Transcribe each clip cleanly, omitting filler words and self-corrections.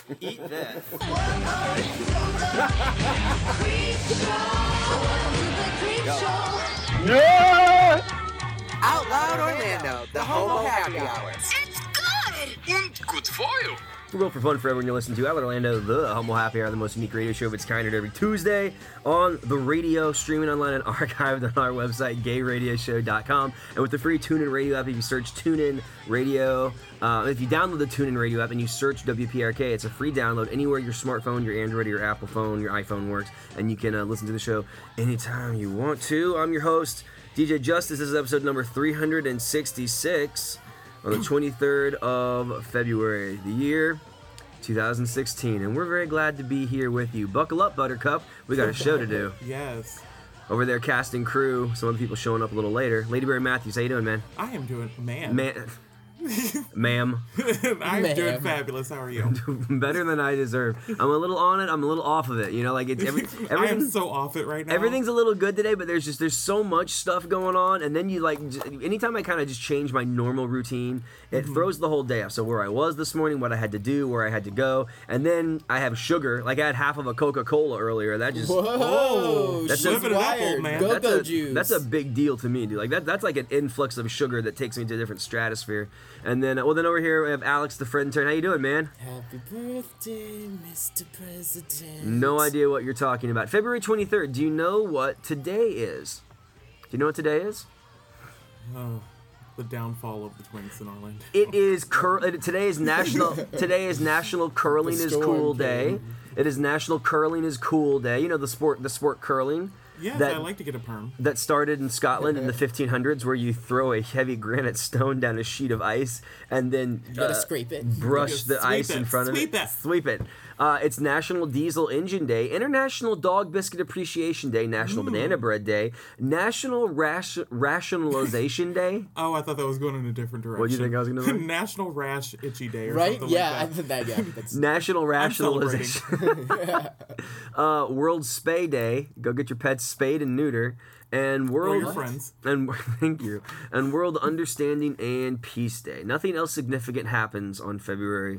Eat this. Out Loud Orlando, the Homo Happy Hour. It's good! Und gut for you. Real for fun for everyone you're listening to. Out Loud Orlando, the Homo Happy Hour, the most unique radio show of its kind, every Tuesday on the radio, streaming online and archived on our website, gayradioshow.com. And with the free TuneIn Radio app, if you search TuneIn Radio, if you download the TuneIn Radio app and you search WPRK, it's a free download anywhere your smartphone, your Android, or your Apple phone, your iPhone works, and you can listen to the show anytime you want to. I'm your host, DJ Justice. This is episode number 366 on the 23rd of February, the year 2016, and we're very glad to be here with you. Buckle up, Buttercup. We got a show to do. Yes. Over there, casting crew. Some other people showing up a little later. Lady Barry Matthews, how you doing, man? I am doing, ma'am. Ma'am. I'm doing fabulous. How are you? Better than I deserve. I'm a little on it. I'm a little off of it. You know, like it's everything. I am so off it right now. Everything's a little good today, but there's so much stuff going on, and then you anytime I kind of just change my normal routine, it throws the whole day off. So where I was this morning, what I had to do, where I had to go, and then I have sugar. Like I had half of a Coca-Cola earlier. That just that's living it up, old man. Go-go juice. That's a big deal to me, dude. Like that's like an influx of sugar that takes me to a different stratosphere. And then, then over here we have Alex, the Fred intern. How you doing, man? Happy birthday, Mr. President. No idea what you're talking about. February 23rd. Do you know what today is? Do you know what today is? Oh, the downfall of the Twins in Orlando. It is today is National Curling is Cool Day. It is National Curling is Cool Day. You know the sport curling. Yes, I like to get a perm. That started in Scotland in the 1500s, where you throw a heavy granite stone down a sheet of ice and then you gotta scrape it, brush the ice in front of it. Sweep it. It's National Diesel Engine Day, International Dog Biscuit Appreciation Day, National Banana Bread Day, National Rationalization Day. Oh, I thought that was going in a different direction. What do you think I was going to say? National Rash Itchy Day or right? something Yeah, like that. I think that. Yeah, that's National Rationalization. World Spay Day. Go get your pets spayed and neuter. And World your friends. And thank you. And World Understanding and Peace Day. Nothing else significant happens on February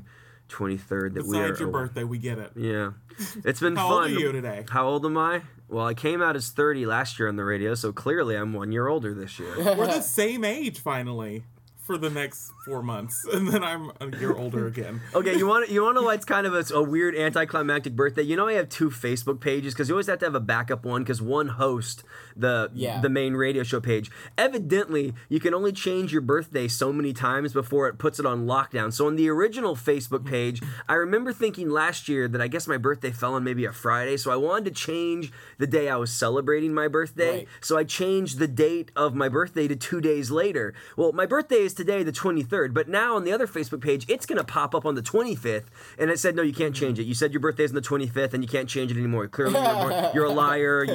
23rd that Besides your birthday, we get it. Yeah. It's been How fun. old are you today? How old am I? Well, I came out as 30 last year on the radio, so clearly I'm 1 year older this year. We're the same age finally for the next 4 months, and then I'm a year older again. Okay, you want to know why it's kind of a weird anticlimactic birthday? You know I have 2 Facebook pages because you always have to have a backup one because one hosts the main radio show page. Evidently, you can only change your birthday so many times before it puts it on lockdown. So on the original Facebook page, I remember thinking last year that I guess my birthday fell on maybe a Friday, so I wanted to change the day I was celebrating my birthday. Right. So I changed the date of my birthday to 2 days later. Well, my birthday is today, the 23rd, but now on the other Facebook page, it's going to pop up on the 25th, and it said, no, you can't change it. You said your birthday's on the 25th, and you can't change it anymore. Clearly, you're a liar.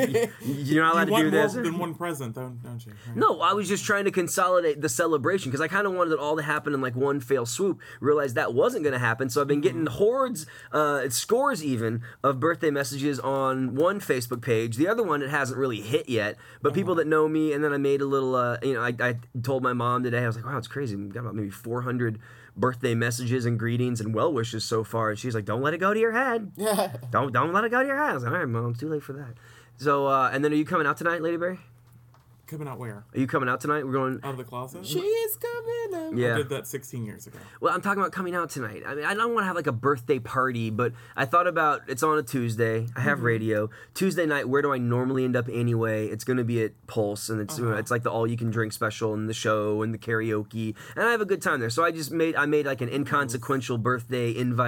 You're not allowed to do this. More than one present, don't you? Right. No, I was just trying to consolidate the celebration because I kind of wanted it all to happen in like one fell swoop. Realized that wasn't going to happen, so I've been getting hordes, scores even, of birthday messages on one Facebook page. The other one, it hasn't really hit yet, but people that know me, and then I made a little, I told my mom today, I was like, wow, it's crazy. We've got about maybe 400 birthday messages and greetings and well wishes so far, and she's like, don't let it go to your head. Don't let it go to your head. I was like, all right, Mom, it's too late for that. So, and then are you coming out tonight, Lady Berry? Coming out where? Are you coming out tonight? We're going out of the closet. She is coming out. Yeah, I did that 16 years ago. Well, I'm talking about coming out tonight. I mean, I don't want to have like a birthday party, but I thought about it's on a Tuesday. I have radio Tuesday night. Where do I normally end up anyway? It's going to be at Pulse, and it's like the all you can drink special and the show and the karaoke, and I have a good time there. So I made like an inconsequential birthday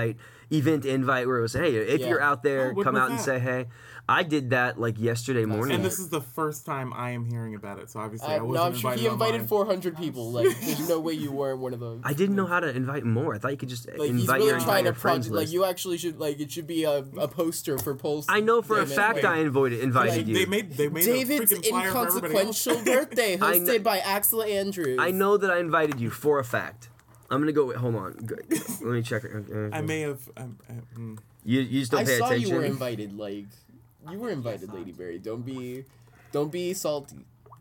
event invite where it was, hey, if you're out there, come out and say hey. I did that like yesterday morning. And this is the first time I am hearing about it, so obviously I wasn't invited. He invited 400 people. Like, there's no way you weren't one of those. I didn't know how to invite more. I thought you could just like, invite your entire friends list. Like, you actually should, like, it should be a poster for Pulse. I know for a fact I invited you. They made David's a freaking flyer for everybody else. inconsequential birthday, hosted by Axel Andrews. I know that I invited you for a fact. I'm gonna go. Hold on. Let me check it. I may have. You just don't pay attention. I saw you were invited. Like, you were invited, Lady Berry. Don't be salty.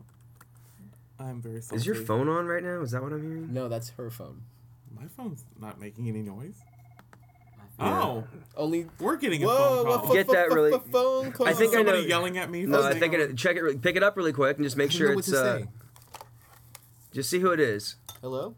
I'm very salty. Is your phone on right now? Is that what I'm hearing? No, that's her phone. My phone's not making any noise. My Oh, Only we're getting a whoa, phone call. Get that really- phone call. I think I Somebody know- yelling at me. No, for I think saying- check it. Pick it up really quick and just make I sure don't know what it's. to say. Just see who it is. Hello.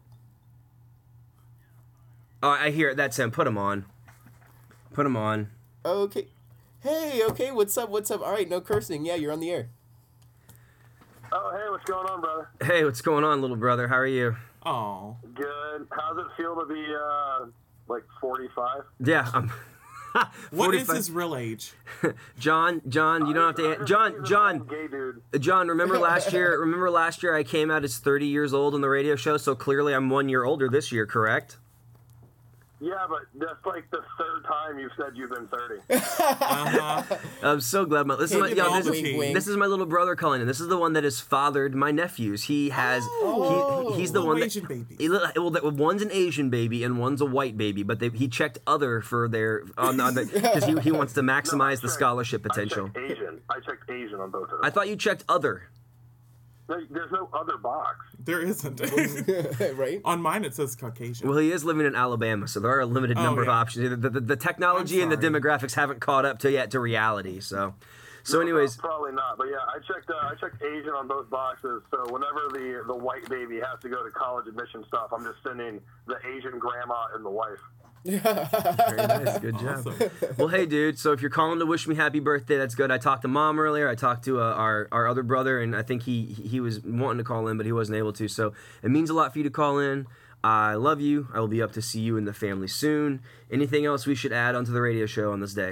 Oh, I hear it. That's him. Put him on. Put him on. Okay. Hey. Okay. What's up? What's up? All right. No cursing. Yeah, you're on the air. Oh, hey, what's going on, brother? Hey, what's going on, little brother? How are you? Oh, Good. How does it feel to be, like 45? Yeah, I'm. what is 45. his real age? John, you don't have to. John, Gay dude. John. Remember last year? Remember last year I came out as 30 years old on the radio show. So clearly I'm 1 year older this year, correct? Yeah, but that's like the third time you've said you've been 30. I'm so glad. This is my, Hey, this, wink, is, wink. this is my little brother calling in. This is the one that has fathered my nephews. He has. He's the Little one that. Asian babies. One's an Asian baby and one's a white baby, but he checked other for their because he wants to maximize the scholarship potential. I checked Asian on both of them. I thought you checked other. No, there's no other box. There isn't. Right. On mine it says Caucasian. Well, he is living in Alabama, so there are a limited number of yeah. options. The technology and the sorry. demographics haven't caught up to reality. So anyways, Probably not. But yeah, I checked Asian on both boxes. So whenever the white baby has to go to college admission stuff, I'm just sending the Asian grandma and the wife. very nice, good job. Awesome. Well, hey, dude. So if you're calling to wish me happy birthday, that's good. I talked to Mom earlier. I talked to our other brother, and I think he was wanting to call in, but he wasn't able to. So it means a lot for you to call in. I love you. I will be up to see you and the family soon. Anything else we should add onto the radio show on this day?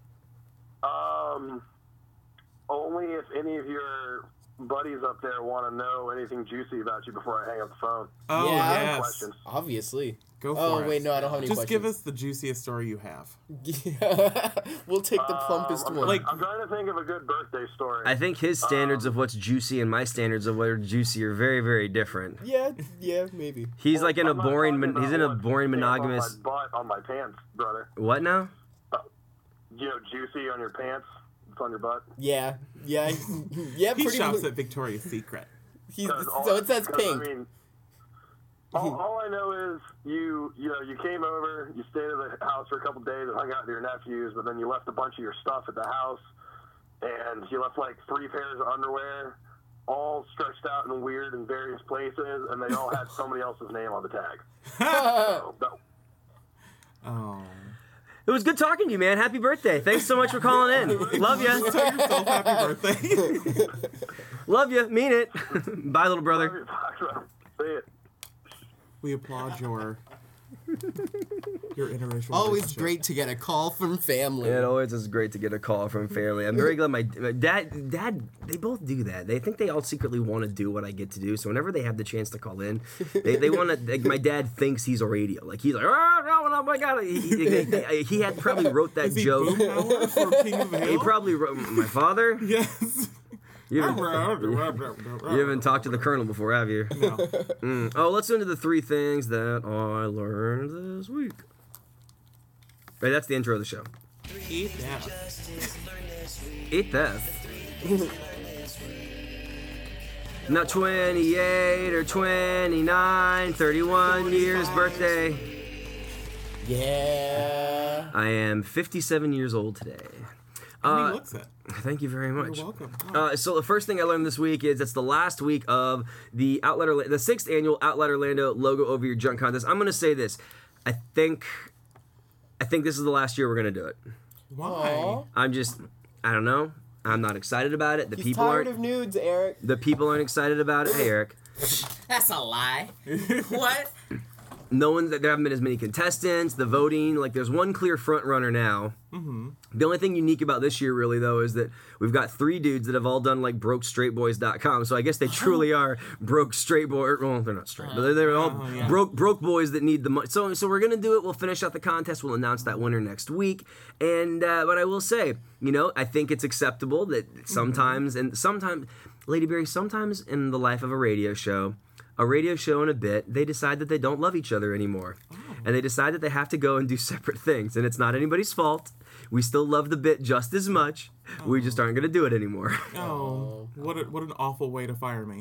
Only if any of your buddies up there want to know anything juicy about you before I hang up the phone. Oh, Yeah. yes. Questions. Obviously. Go for Oh it. wait, no, I don't have any Just give questions. us the juiciest story you have. We'll take the plumpest I'm, one. like- I'm trying to think of a good birthday story. I think his standards of what's juicy and my standards of what are juicy are very, very different. yeah, maybe. He's like in a I'm not boring, talking about he's in a what's boring stamped monogamous. On my butt, on my pants, brother. What now? You know, juicy on your pants. It's on your butt. Yeah, yeah. He Pretty shops mu- at Victoria's Secret. So it says pink. I mean, all I know is you came over, you stayed at the house for a couple days and hung out with your nephews, but then you left a bunch of your stuff at the house, and you left like 3 pairs of underwear, all stretched out and weird in various places, and they all had somebody else's name on the tag. So, Oh. It was good talking to you, man. Happy birthday. Thanks so much for calling in. Love ya. Tell yourself happy birthday. Love ya. Mean it. Bye, little brother. See it. We applaud your interracial Always relationship. great to get a call from family. It always is great to get a call from family. I'm very glad my dad, they both do that. They think they all secretly want to do what I get to do. So whenever they have the chance to call in, they want to. Like, my dad thinks he's a radio. Like he's like, oh my god. He had probably wrote that Is he joke. Boomhauer for King of the Hill? He probably wrote my father. Yes. You haven't talked to the colonel before, have you? No. Oh, let's into the 3 things that I learned this week. Right, that's the intro of the show. Eat that. Eat that. Not 28 or 29, 31 years birthday. Yeah. I am 57 years old today. And he looks it. Thank you very much. You're welcome. So the first thing I learned this week is it's the last week of the the 6th annual Outlet Orlando logo over your junk contest. I'm gonna say this. I think this is the last year we're gonna do it. Why? Aw. I don't know. I'm not excited about it. The He's people tired aren't. of nudes, Eric. The people aren't excited about it. Hey, Eric. That's a lie. What? No one. There haven't been as many contestants. The voting, like, there's one clear front runner now. Mm-hmm. The only thing unique about this year, really, though, is that we've got 3 dudes that have all done like BrokeStraightBoys.com. So I guess they truly are broke straight boys. Well, they're not straight, but they're all yeah. broke boys that need the money. So we're gonna do it. We'll finish out the contest. We'll announce that winner next week. And but I will say, I think it's acceptable that sometimes, Lady Berry, sometimes in the life of a radio show and a bit, they decide that they don't love each other anymore. And they decide that they have to go and do separate things. And it's not anybody's fault. We still love the bit just as much. We just aren't going to do it anymore. Oh, what an awful way to fire me.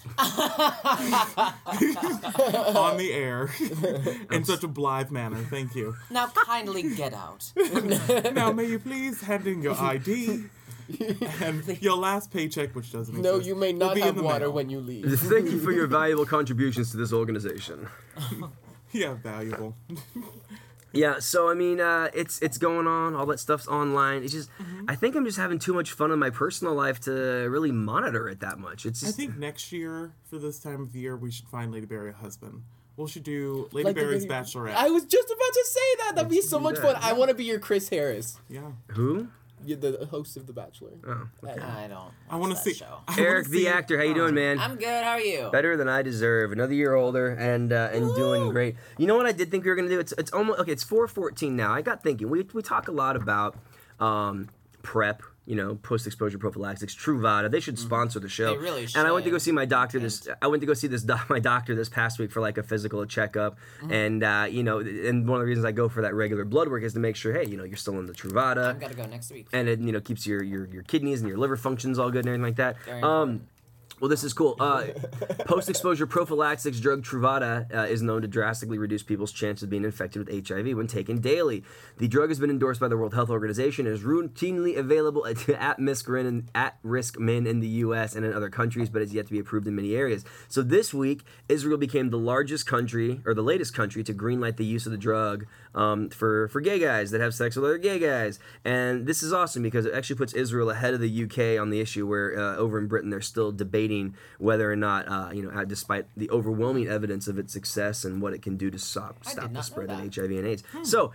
on the air in such a blithe manner. Thank you. Now kindly get out. Now, may you please hand in your ID and your last paycheck, which doesn't exist. No, you may will not be in have the water mail. when you leave. Thank you for your valuable contributions to this organization. Yeah, valuable. Yeah, so I mean, it's going on. All that stuff's online. It's just, I think I'm just having too much fun in my personal life to really monitor it that much. It's I just, think next year, for this time of year, we should find Lady Berry a husband. We should do Lady Like the Berry's video- Bachelorette. I was just about to say that. That'd be so do much that. fun. I want to be your Chris Harris. Yeah. who? You're the host of The Bachelor. Oh, I don't. I want to watch see. that show. I wanna Eric, the see- actor. How you doing, man? I'm good. How are you? Better than I deserve. Another year older and doing great. You know what I did think we were gonna do? It's almost okay. It's 4:14 now. I got thinking. We talk a lot about PrEP. You know, post-exposure prophylaxis, Truvada. They should sponsor the show. They really And I went to go should. see my doctor I went to go see my doctor this past week for like a physical checkup. And you know, and one of the reasons I go for that regular blood work is to make sure, hey, you know, you're still in the Truvada. I've got to go next week. And it, you know, keeps your kidneys and your liver functions all good and everything like that. Very important. Well, this is cool. Post-exposure prophylaxis drug Truvada is known to drastically reduce people's chance of being infected with HIV when taken daily. The drug has been endorsed by the World Health Organization and is routinely available to at-risk men in the U.S. and in other countries, but is yet to be approved in many areas. So this week, Israel became the latest country to greenlight the use of the drug for gay guys that have sex with other gay guys. And this is awesome because it actually puts Israel ahead of the UK on the issue, where over in Britain they're still debating whether or not, despite the overwhelming evidence of its success and what it can do to stop did the not know spread of that. HIV and AIDS. So,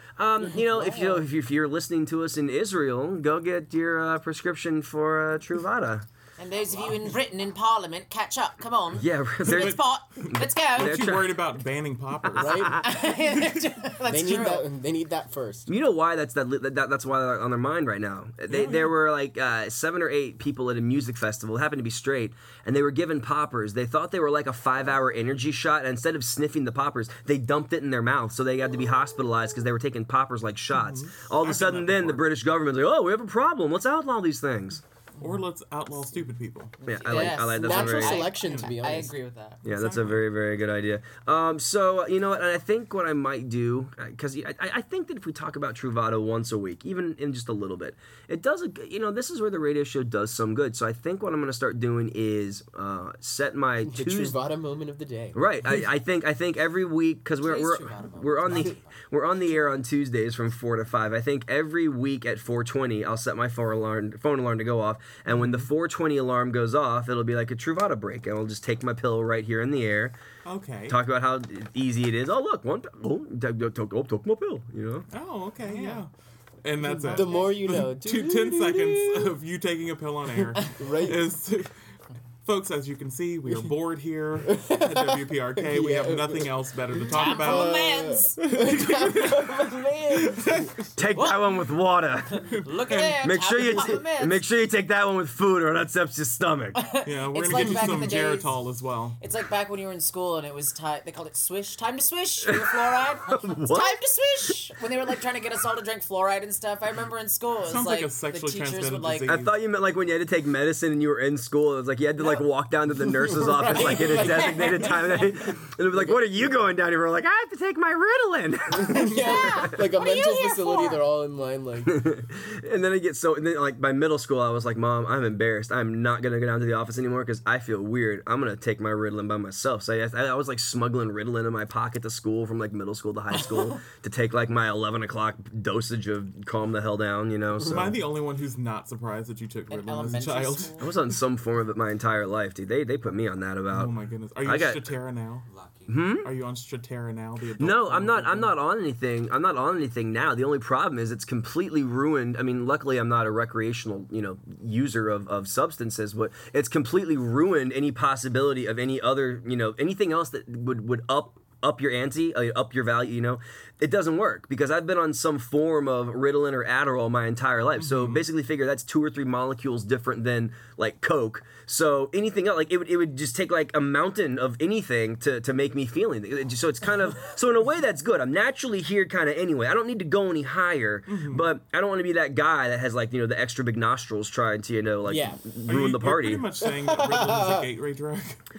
if you're listening to us in Israel, go get your prescription for Truvada. And those of you in Britain in Parliament, catch up. Come on. Yeah, Let's pot. Let's go. Aren't you try- worried about banning poppers? Right? That's They need true. that. They need that first. You know why that's why they're on their mind right now. There were like 7 or 8 people at a music festival, happened to be straight, and they were given poppers. They thought they were like a 5-hour energy shot, and instead of sniffing the poppers, they dumped it in their mouth, so they had to be hospitalized because they were taking poppers like shots. All of a sudden, then the British government's like, "Oh, we have a problem. Let's outlaw these things." Or let's outlaw stupid people. Yeah, I like that's a Natural very selection, to be I honest. agree with that. yeah, that's a very, very good idea. So you know what? And I think what I might do, because I think that if we talk about Truvada once a week, even in just a little bit, it does. This is where the radio show does some good. So I think what I'm going to start doing is set my The Tuesday. Truvada moment of the day. Right, I think every week because Today's Truvada moment. we're on the air on Tuesdays from 4 to 5. I think every week at 4:20 I'll set my phone alarm to go off, and when the 4:20 alarm goes off, it'll be like a Truvada break, and I'll just take my pill right here in the air, Okay. talk about how easy it is. Oh look, took my pill, you know. Oh, okay, yeah. And that's it. The more you know. 10 seconds of you taking a pill on air Right. is... Folks, as you can see, we are bored here at WPRK. We have nothing else better to talk Time for about. the meds. Take that one with water. Look at there. Make sure you Time for the meds. make sure you take that one with food, or that upsets your stomach. Yeah, we're It's going to like get you back in some the days. Geritol as well. It's like back when you were in school and it was time. They called it swish. Time to swish. For your fluoride. It's What? time to swish. When they were like trying to get us all to drink fluoride and stuff. I remember in school. It was Sounds like a the sexually teachers transmitted would like. disease. I thought you meant like when you had to take medicine and you were in school. It was like you had to like walk down to the nurse's office like in a designated time. And it'd be like, "What are you going down here?" We're like, "I have to take my Ritalin." Yeah. Like a What are you mental here facility, for? they're all in line like, And then I get and then like by middle school, I was like, "Mom, I'm embarrassed. I'm not gonna go down to the office anymore because I feel weird. I'm gonna take my Ritalin by myself." So I was like smuggling Ritalin in my pocket to school from like middle school to high school to take like my 11 o'clock dosage of calm the hell down, you know. So Am I the only one who's not surprised that you took In Ritalin as a elementary child? school. I was on some form of it my entire life, dude. They put me on that about. Oh my goodness. Are you I on got- Strattera now? Lucky. Are you on Strattera now? The adult No, form I'm not. of I'm Ritalin? not on anything. I'm not on anything now. The only problem is it's completely ruined. I mean, luckily I'm not a recreational, user of substances, but it's completely ruined any possibility of any other, anything else that would up your ante, up your value, it doesn't work because I've been on some form of Ritalin or Adderall my entire life. So basically figure that's 2 or 3 molecules different than like Coke. So anything else, like it would just take like a mountain of anything to make me feel anything. So it's kind of, so in a way that's good. I'm naturally here kind of anyway. I don't need to go any higher, but I don't want to be that guy that has like, the extra big nostrils trying to, Yeah. ruin the You're party. pretty much saying that Ritalin is a gateway drug.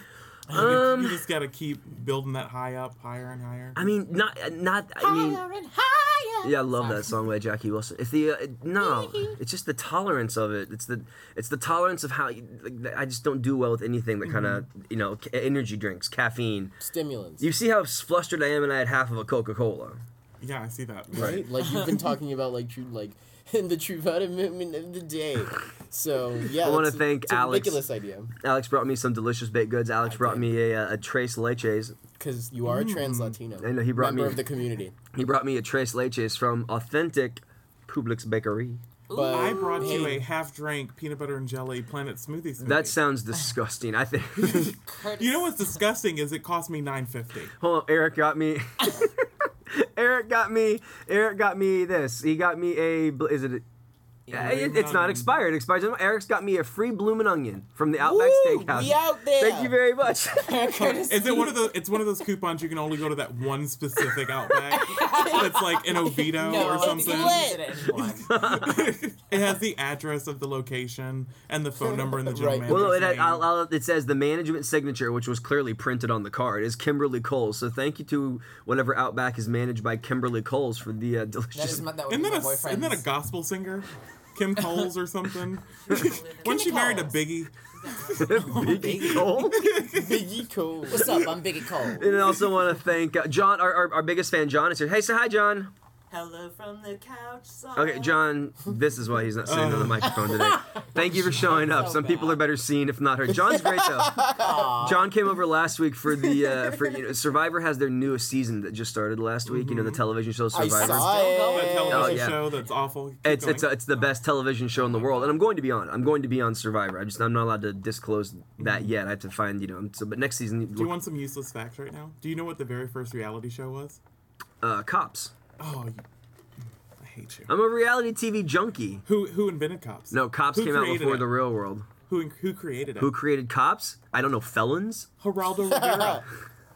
You just gotta keep building that high up, higher and higher. I mean, not. I mean, Higher and higher. yeah, I love Sorry. that song by Jackie Wilson. It's the no, it's just the tolerance of it. It's the tolerance of how I just don't do well with anything that kind of energy drinks, caffeine. Stimulants. You see how flustered I am, and I had half of a Coca-Cola. Yeah, I see that. right? Like you've been talking about the true vitamin of the day. So yeah, I wanna that's thank it's a Alex. ridiculous idea Alex brought me some delicious baked goods. Alex brought me a Tres Leches. because you are a trans Latino. I know, he brought member me- of the community. He brought me a Tres Leches from authentic Publix Bakery. But I brought you hey, a half-drank peanut butter and jelly Planet Smoothie. That sounds disgusting. I think. You know what's disgusting is it cost me $9.50. Hold on, Eric got me. Eric got me this. He got me a. Is it? It's not expired. It expires. Eric's got me a free bloomin' onion from the Outback Woo, Steakhouse. we out there. Thank you very much. Is it one of those? It's one of those coupons you can only go to that one specific Outback. That's like in Oviedo No, or it's something. lit. It has the address of the location and the phone number and the general Right. manager's Well, name. it says the management signature, which was clearly printed on the card, is Kimberly Coles. So thank you to whatever Outback is managed by Kimberly Coles for the That delicious. is that would Isn't be my that boyfriend's. a gospel singer? Kim Coles or something? Wasn't she married to Coles. Biggie? Biggie Cole. Biggie Cole. What's up? I'm Biggie Cole. And I also want to thank John, our biggest fan. John is here. Hey, say hi, John. Hello from the couch. Okay, John, this is why he's not sitting on the microphone today. Thank you for showing up. So Some people bad. are better seen if not heard. John's great though. John came over last week for the Survivor has their newest season that just started last week. You know, the television show I Survivor. saw Still it. going? That television yeah. show that's awful. Keep It's going. the best television show in the world, and I'm going to be on it. I'm going to be on Survivor. I'm not allowed to disclose that yet. I have to find but next season. Do you want some useless facts right now? Do you know what the very first reality show was? Cops? Oh, I hate you. I'm a reality TV junkie. Who invented Cops? No, Cops Who came out created before it? the real world. Who created it? Who created Cops? I don't know. Felons? Geraldo Rivera.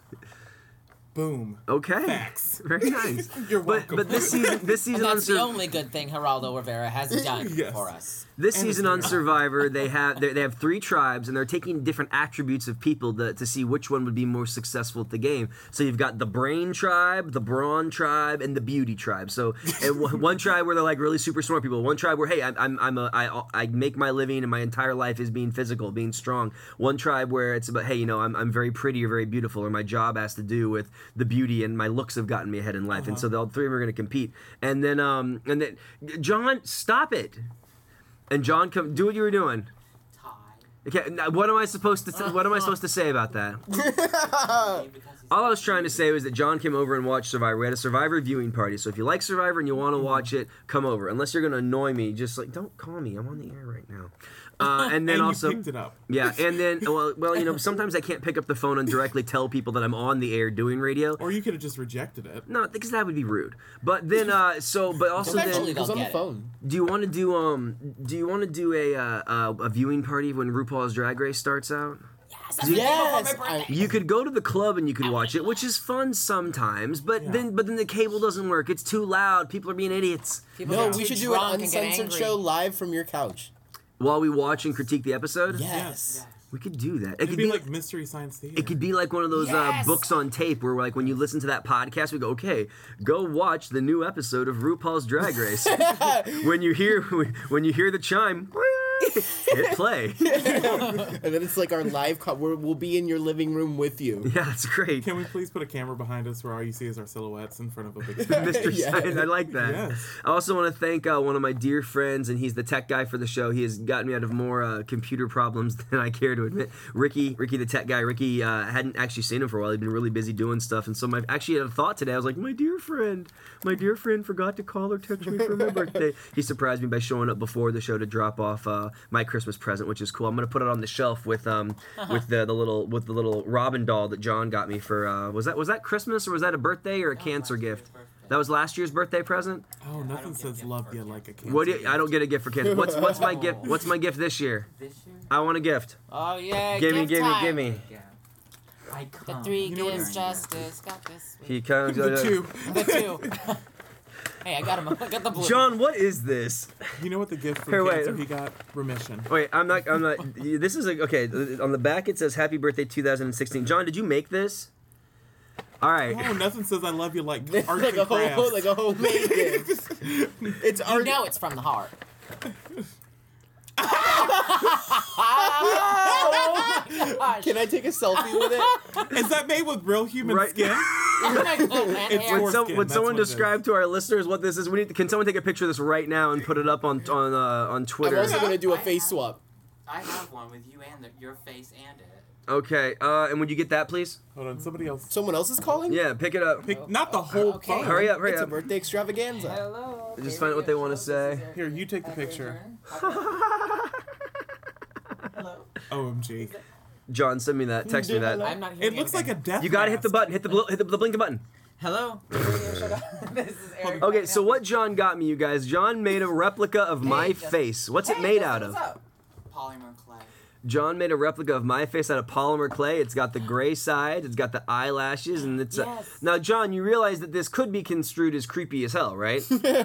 Boom. Okay. Facts. Very nice. You're welcome. But this season And on that's the only good thing Geraldo Rivera has done Yes. for us. This And season it's on very Survivor, they have 3 tribes, and they're taking different attributes of people to see which one would be more successful at the game. So you've got the brain tribe, the brawn tribe, and the beauty tribe. So one tribe where they're like really super smart people. One tribe where hey, I make my living and my entire life is being physical, being strong. One tribe where it's about hey, I'm very pretty or very beautiful, or my job has to do with the beauty and my looks have gotten me ahead in life. And so all 3 of them are going to compete. And then John, stop it. And John, come do what you were doing. Okay, now what am I supposed to say about that? All I was trying to say was that John came over and watched Survivor. We had a Survivor viewing party. So if you like Survivor and you want to watch it, come over. Unless you're going to annoy me, just don't call me. I'm on the air right now. And then and also, you picked it up. yeah, and then sometimes I can't pick up the phone and directly tell people that I'm on the air doing radio. Or you could have just rejected it. No, because that would be rude. But then, but also Eventually then, they'll Who's on the get it. phone? do you want to do a viewing party when RuPaul's Drag Race starts out? Yes. You could go to the club and you could watch it, which is fun sometimes. But then the cable doesn't work. It's too loud. People are being idiots. People No, get we too should do an drunk and get uncensored angry. show live from your couch. While we watch and critique the episode, Yes. we could do that. It It'd could be like Mystery Science Theater. It could be like one of those Yes! books on tape where, like, when you listen to that podcast, we go, "Okay, go watch the new episode of RuPaul's Drag Race." when you hear the chime, hit play. And then it's like our live we'll be in your living room with you. Yeah, it's great. Can we please put a camera behind us where all you see is our silhouettes in front of a big Mr. Yeah. Science, I like that. Yes. I also want to thank one of my dear friends, and he's the tech guy for the show. He has gotten me out of more computer problems than I care to admit. Ricky, the tech guy. Ricky hadn't actually seen him for a while. He'd been really busy doing stuff, and so I actually had a thought today. I was like, my dear friend forgot to call or text me for my birthday. He surprised me by showing up before the show to drop off my Christmas present, which is cool. I'm gonna put it on the shelf with the little Robin doll that John got me for was that Christmas or was that a birthday or a cancer gift? That was last year's birthday present. Oh, nothing says love you like a cancer. What do you, I don't get a gift for cancer. What's my gift? What's my gift this year? This year? I want a gift. Oh yeah, Give me. gift time. Yeah. I The come. 3 You know what gifts it- justice got this week. He comes. The two. The 2. Hey, I got him. I got the blue. John, what is this? You know what the gift from Here, wait. cancer he got? Remission. Wait, I'm not. This is okay. On the back it says "Happy Birthday 2016." John, did you make this? All right. Oh, nothing says I love you like arts like and crafts. a homemade gift. It's You art. know it's from the heart. Gosh. Can I take a selfie with it? Is that made with real human Right. skin? Oh my God, man, It's hair. for- Would That's someone what it is. describe to our listeners what this is? Can someone take a picture of this right now and put it up on I'm Twitter? also gonna do a face swap. I have one with you and your face and it. Okay. And would you get that, please? Hold on, somebody else. Someone else is calling? Yeah, pick it up. Pick, not the whole Okay. phone. Hurry up, hurry It's a up. birthday extravaganza. Hello. Just find out what they want to say. Here, you take the picture. Hello. OMG. John, send me that. Text me that. I'm not hearing It looks like a anything. death You gotta hit the mask. button. Hit the blinking button. Hello. This is Eric. Okay, so what John got me, you guys? John made a replica of my Justin. face. What's it Hey, made Justin, out of? what's up? Polymer clay. John made a replica of my face out of polymer clay. It's got the gray sides, it's got the eyelashes, and it's Yes. now, John, you realize that this could be construed as creepy as hell, right?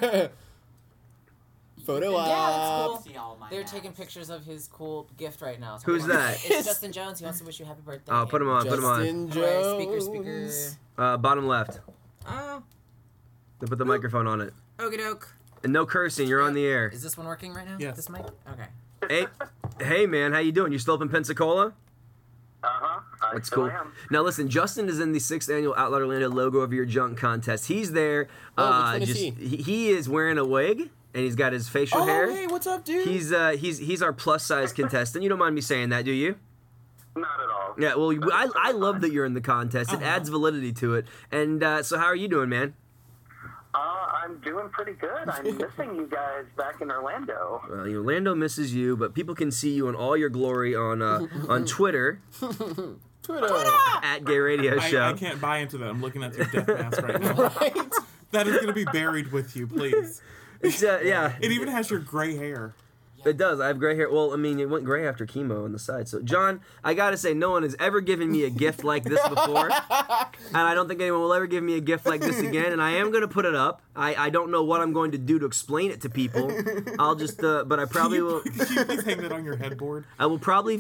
Photo Yeah, that's op. cool. See all my They're abs. taking pictures of his cool gift right now. So Who's that? It's Justin Jones. He wants to wish you happy birthday. Oh, put him on, put him on. Justin Alright, Jones. speaker. Bottom left. Oh, Then put the microphone on it. okie doke. And no cursing. You're on the air. Is this one working right now? Yes. This mic? Okay. Hey, man, how you doing? You still up in Pensacola? Uh-huh. I That's still cool. am. Now listen, Justin is in the 6th annual Outlaw Orlando Logo of Your Junk contest. He's there. Oh, which one is he? He is wearing a wig and he's got his facial Oh, hair. hey, what's up, dude? He's our plus size contestant. You don't mind me saying that, do you? Not at all. Yeah. Well, I love that you're in the contest. It adds validity to it. And so, how are you doing, man? I'm doing pretty good. I'm missing you guys back in Orlando. Well, Orlando misses you, but people can see you in all your glory on Twitter Twitter. at Gay Radio Show. I can't buy into that. I'm looking at your death mask right now. Right? That is going to be buried with you, please. It's, yeah. It even has your gray hair. It does. I have gray hair. Well, I mean, it went gray after chemo on the side. So, John, I gotta say, no one has ever given me a gift like this before, and I don't think anyone will ever give me a gift like this again. And I am gonna put it up. I don't know what I'm going to do to explain it to people. I'll just, but I probably will. Can you please hang that on your headboard? I will probably.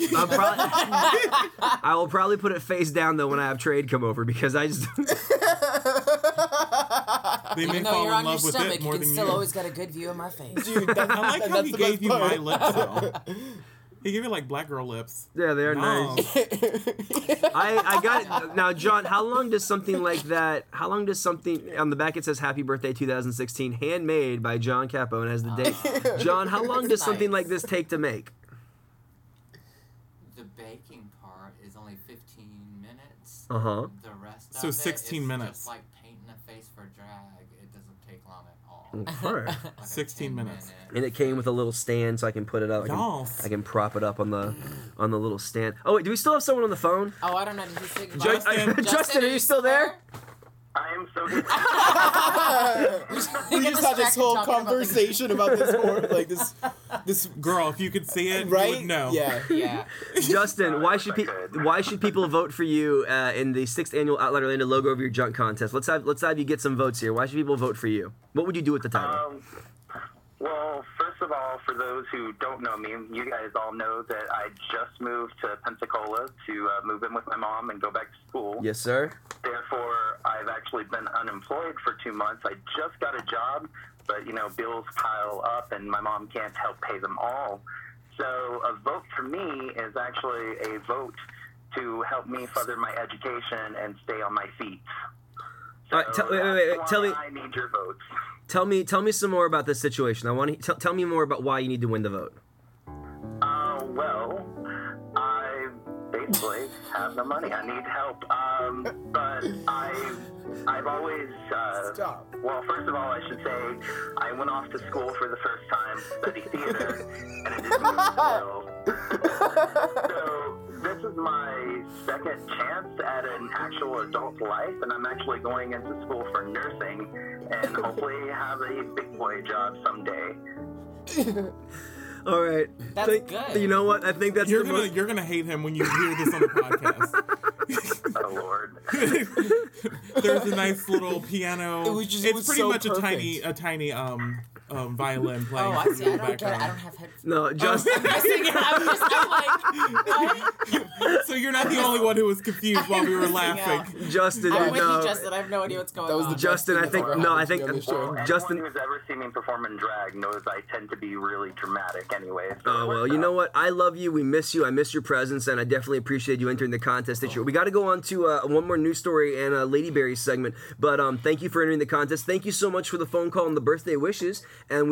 I will probably put it face down though when I have Trade come over because I just. They may Even though fall you're in on your love with stomach, it you more can than still you. always get a good view of my face. Dude, that, I like how that's he the best gave you part. my lips, though. He gave you like black girl lips. Yeah, they're No. nice. I got it. Now, John, how long does something like that, how long does something, on the back it says Happy Birthday 2016, handmade by John Capo and has the date. John, how long does something nice. like this take to make? The baking part is only 15 minutes. Uh-huh. The rest So of 16 it is minutes. just like painting a face for drag. It doesn't take long at all. Alright. Like a 16 10 minutes. minute. And it came with a little stand so I can put it up. Yes. I can prop it up on the little stand. Oh, wait, do we still have someone on the phone? Oh, I don't know. Did you say Justin. Justin, are you still there? I am so good. We just had this whole Talking about the- conversation about this horror, like this Girl, if you could see it, you right? would know. Yeah. Yeah. Justin, why should I could. why should people vote for you in the 6th annual Outlaw Orlando Logo of Your Junk contest? Let's have you get some votes here. Why should people vote for you? What would you do with the title? Well, first of all, for those who don't know me, you guys all know that I just moved to Pensacola to move in with my mom and go back to school. Yes, sir. Therefore, I've actually been unemployed for 2 months. I just got a job, but, bills pile up and my mom can't help pay them all. So a vote for me is actually a vote to help me further my education and stay on my feet. So All right, wait, that's tell why me- I need your votes. Tell me some more about this situation. I want to tell me more about why you need to win the vote. Well, I basically have no money. I need help. But I've always, Stop. well, first of all, I should say I went off to school for the first time, study theater, and it didn't go well. So this is my second chance at an actual adult life, and I'm actually going into school for nursing and hopefully have a big boy job someday. All right. That's good. You know what? I think that's You're the gonna most- you're gonna hate him when you hear this on the podcast. Oh Lord. There's a nice little piano. It was pretty so much perfect. a tiny violin playing. Oh, I for see. you I in the don't get it. I background. don't have headphones. No, Justin. I'm like, what? So you're not the only one who was confused while we were laughing. Justin, I'm with no. you, Justin. I have no idea what's going That was on. the Justin, I think Justin, no, I that's think on the show. Justin. Anyone who's ever seen me perform in drag knows I tend to be really dramatic anyway. So Oh, well, you know what? I love you. We miss you. I miss your presence, and I definitely appreciate you entering the contest this year. We got to go on to one more news story and Lady Berry segment, but thank you for entering the contest. Thank you so much for the phone call and the birthday wishes, and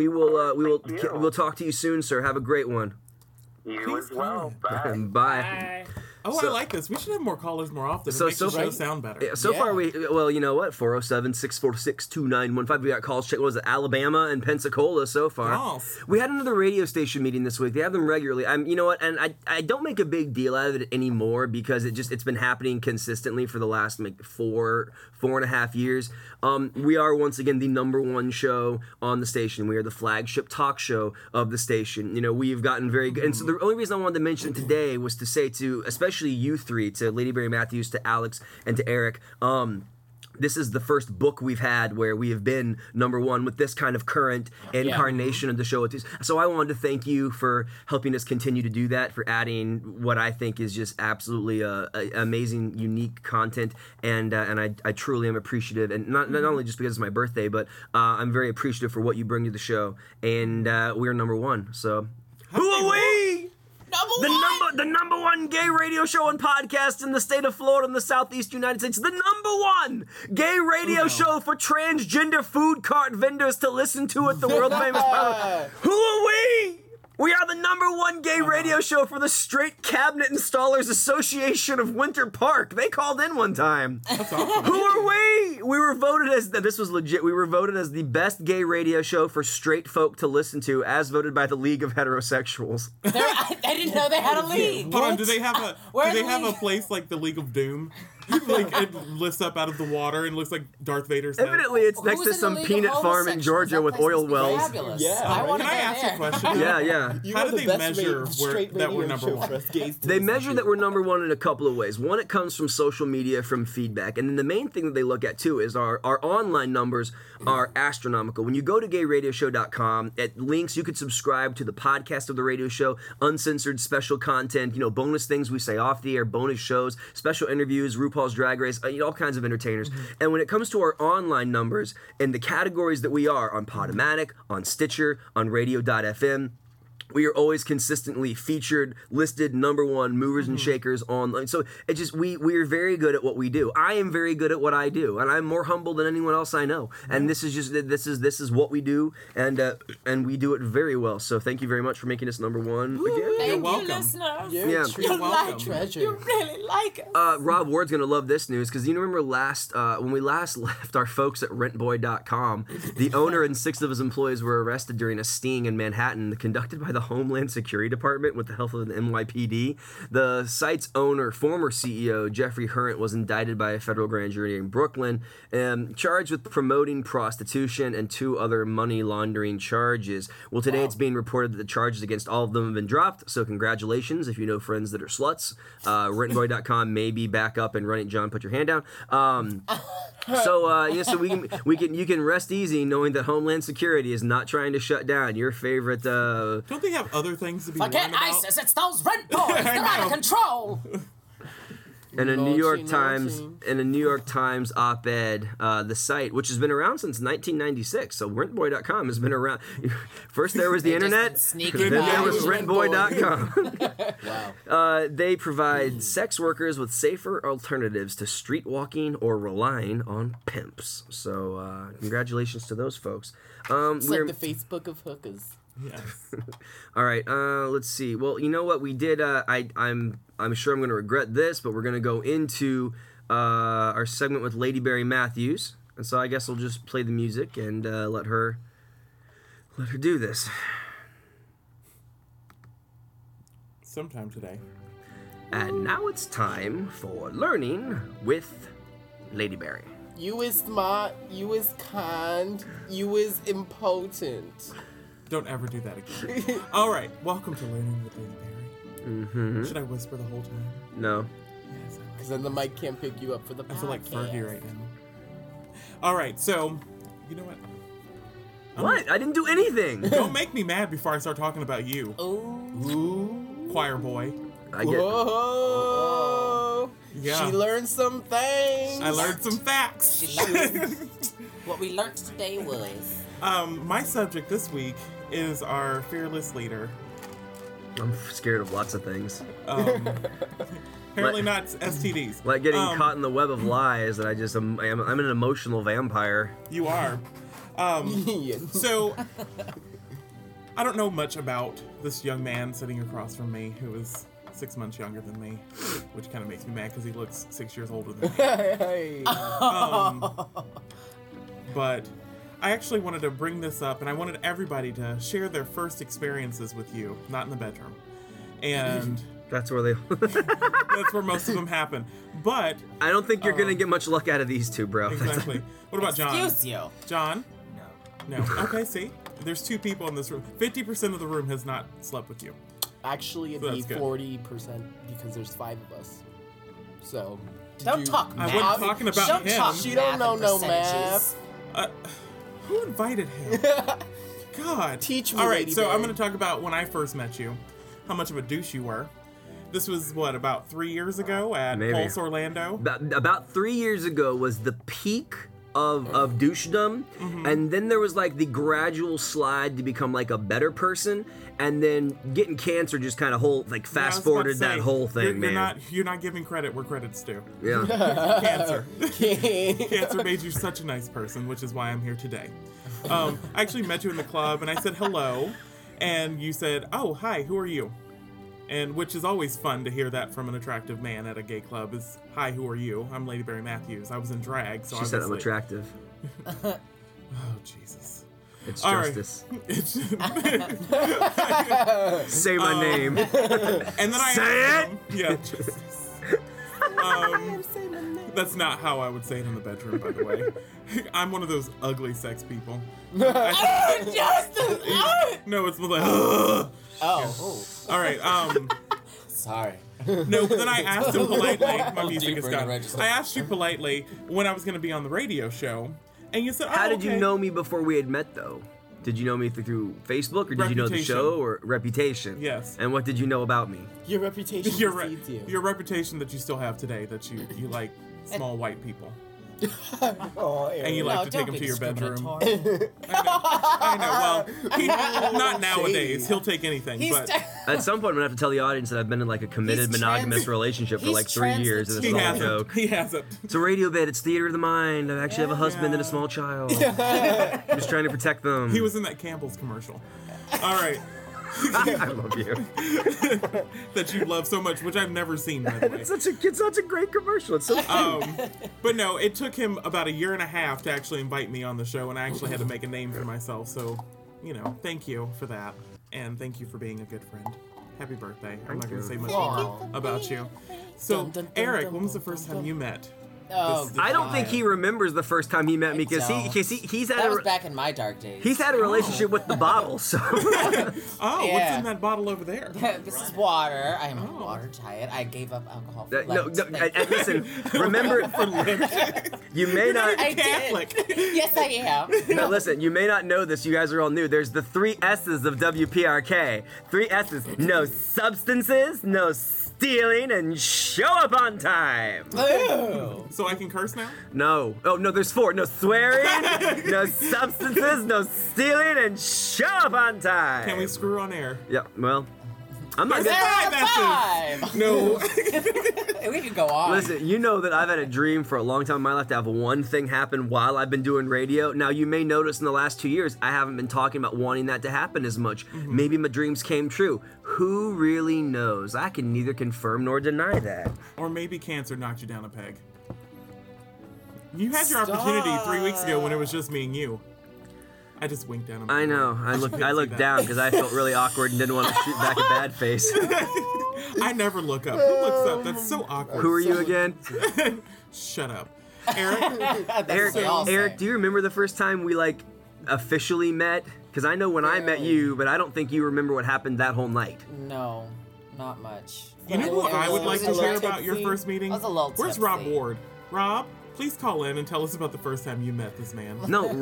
we'll talk to you soon, sir. Have a great one. You as well. Bye. Bye. Oh, So- I like this. We should have more callers more often. So- It makes so- the show Right. sound better. Yeah, so Yeah. far, well, you know what? 407-646-2915. We got calls. Check, what was it? Alabama and Pensacola so far. Yes. We had another radio station meeting this week. They have them regularly. You know what? And I don't make a big deal out of it anymore because it's been happening consistently for the last like four and a half years. We are once again the number one show on the station. We are the flagship talk show of the station. You know, we've gotten very good. And so the only reason I wanted to mention it today was to say to, especially you three, to Lady Berry Matthews, to Alex, and to Eric, this is the first book we've had where we have been number one with this kind of current incarnation of the show. So I wanted to thank you for helping us continue to do that, for adding what I think is just absolutely amazing, unique content, and I truly am appreciative, and not only just because it's my birthday, but I'm very appreciative for what you bring to the show, and we're number one. So who are we? The number one gay radio show and podcast in the state of Florida in the southeast United States. The number one gay radio show for transgender food cart vendors to listen to at the world famous Pilot. Who are we? We are the number one gay radio show for the Straight Cabinet Installers Association of Winter Park. They called in one time. That's awesome. Who are we? We were voted as, this was legit, we were voted as the best gay radio show for straight folk to listen to, as voted by the League of Heterosexuals. I didn't know they had a league. Hold on, do they have a Where do they the have a league- place like the League of Doom? Like it lifts up out of the water and looks like Darth Vader's head. Evidently, it's next Who's to in the some League of peanut farm in Homosexuals? Georgia That with place oil must be wells. Fabulous. Yeah. I want to Can I go ask there. a question? Yeah, yeah. You How are do the they best measure straight that we're radio number show one? for us gays to They listen measure to. that we're number one in a couple of ways. One, it comes from social media, from feedback. And then the main thing that they look at, too, is our online numbers are astronomical. When you go to gayradioshow.com, it links, you could subscribe to the podcast of the radio show, uncensored special content, bonus things we say off the air, bonus shows, special interviews, RuPaul's Drag Race, all kinds of entertainers. And when it comes to our online numbers and the categories that we are on Podomatic, on Stitcher, on radio.fm, we are always consistently featured, listed number one movers and shakers online. So it just we are very good at what we do. I am very good at what I do, and I'm more humble than anyone else I know. And this is what we do, and we do it very well. So thank you very much for making us number one again. Thank you, welcome. listeners. You're Yeah. a true You're welcome. treasure. You really like us. Rob Ward's gonna love this news because you remember when we last left our folks at rentboy.com, the owner and 6 of his employees were arrested during a sting in Manhattan conducted by the Homeland Security Department with the help of the NYPD. The site's owner, former CEO Jeffrey Hurrent, was indicted by a federal grand jury in Brooklyn, charged with promoting prostitution and 2 other money laundering charges. Well, today it's being reported that the charges against all of them have been dropped. So congratulations if you know friends that are sluts. Rentboy.com may be back up and running. John, put your hand down. So you can rest easy knowing that Homeland Security is not trying to shut down your favorite. Don't they have other things to be Forget worried about? ISIS. It's those rent boys. They're out of control. In a New York Naughty. Times op-ed, the site, which has been around since 1996, so rentboy.com has been around. First there was the They just internet, been sneaking then there by. was rentboy.com. Wow. They provide sex workers with safer alternatives to street walking or relying on pimps. So congratulations to those folks. It's like the Facebook of hookers. Yes. All right, let's see. Well, you know what we did? I'm sure I'm going to regret this, but we're going to go into our segment with Lady Berry Matthews, and so I guess I'll just play the music and let her do this. Sometime today. And now it's time for learning with Lady Berry. You is smart, you is kind, you is impotent. Don't ever do that again. All right, welcome to Learning with Lady Berry. Should I whisper the whole time? No. Yes, I because then the mic can't pick you up for the podcast. I feel like Fergie right now. All right, so you know what? What? I didn't do anything. Don't make me mad before I start talking about you, Ooh. choir boy. I get. Whoa. Yeah. She learned some things. I learned some facts. She learned. What we learned today was. My subject this week is our fearless leader. I'm scared of lots of things. Apparently not STDs. Like getting caught in the web of lies that I'm an emotional vampire. You are. So, I don't know much about this young man sitting across from me who is 6 months younger than me, which kind of makes me mad because he looks 6 years older than me. Hey. But I actually wanted to bring this up, and I wanted everybody to share their first experiences with you, not in the bedroom. And That's where they. that's where most of them happen. But, I don't think you're gonna get much luck out of these two, bro. exactly. What about John? Excuse you. John? No. Okay, see? There's 2 people in this room. 50% of the room has not slept with you. Actually, it'd So be that's good. 40% because there's 5 of us. So. Don't talk I math. wasn't talking about Don't him. talk She don't math know and no percentages. Who invited him? God. Teach me, All right, Lady so I'm Bird. going to talk about when I first met you, how much of a douche you were. This was, what, about 3 years ago at Maybe. Pulse Orlando? About 3 years ago was the peak of douchedom, and then there was like the gradual slide to become like a better person, and then getting cancer just kind of Yeah, I fast was about to forwarded that say, whole thing, man. You're not giving credit where credit's due. Yeah. Cancer. Cancer made you such a nice person, which is why I'm here today. I actually met you in the club, and I said hello, and you said, "Oh, hi, who are you?" And which is always fun to hear that from an attractive man at a gay club is, "Hi, who are you? I'm Lady Berry Matthews. I was in drag, so She said I'm obviously-" attractive. Oh, Jesus. It's All right. justice. It's Say my name. and then I Say asked him, yeah, justice. That's not how I would say it in the bedroom, by the way. I'm one of those ugly sex people. Justin! No, it's like, ugh. Oh. All right. Sorry. No, but then I asked him politely. My music deeper is in the gone. register. I asked you politely when I was going to be on the radio show, and you said, "Oh, How did you okay." know me before we had met, though? Did you know me through Facebook, or did you know the Reputation. show, or reputation? Yes. And what did you know about me? Your reputation Your, precedes you. your reputation that you still have today, that you like small white people, Oh, and you Eric. like to take them don't be to your bedroom. discriminatory. I know. Well, not nowadays. He'll take anything. He's But At some point, I'm gonna have to tell the audience that I've been in like a committed He's monogamous trans- relationship for he's like 3 years, and it's he all a hasn't. joke. He hasn't. It's a radio bit. It's theater of the mind. I actually have a husband and a small child. I'm just trying to protect them. He was in that Campbell's commercial. All right. I love you. That you love so much, which I've never seen, by the way. It's such a great commercial. It's so cute. But no, it took him about a year and a half to actually invite me on the show, and I actually had to make a name for myself. So, thank you for that, and thank you for being a good friend. Happy birthday. I'm not going to say much more about you. So, Dun, dun, dun, Eric, dun, when was the dun, first dun, time dun. you met? Oh, This- I don't think he remembers the first time he met me because don't. he's had That a was back in my dark days. he's had a relationship with the bottle. So Oh, what's Yeah. in that bottle over there? This is water. I am a water diet. I gave up alcohol for no, Lent. no. Listen, remember, you may not. I Catholic. did. Yes, I am. No, listen, you may not know this. You guys are all new. There's the 3 S's of WPRK. 3 S's. No substances, no stealing, and show up on time. Ooh. So I can curse now? No. Oh, no, there's 4. No swearing, no substances, no stealing, and show up on time. Can we screw on air? Yeah, well, I'm not There's gonna... 5 S's. No. We could go on. Listen, you know that I've had a dream for a long time in my life to have one thing happen while I've been doing radio. Now, you may notice in the last 2 years, I haven't been talking about wanting that to happen as much. Maybe my dreams came true. Who really knows? I can neither confirm nor deny that. Or maybe cancer knocked you down a peg. You had your opportunity 3 weeks ago when it was just me and you. I just winked down. I know. I looked that. down because I felt really awkward and didn't want to shoot back a bad face. I never look up. Who looks up? That's so awkward. Who are you again? Shut up. Eric? Eric, what they all say. Eric, do you remember the first time we like officially met? Because I know when I met you, but I don't think you remember what happened that whole night. No. Not much. You know who I would like to hear about your tipsy. first meeting? I was a little Where's Rob tipsy. Ward? Rob, please call in and tell us about the first time you met this man. No,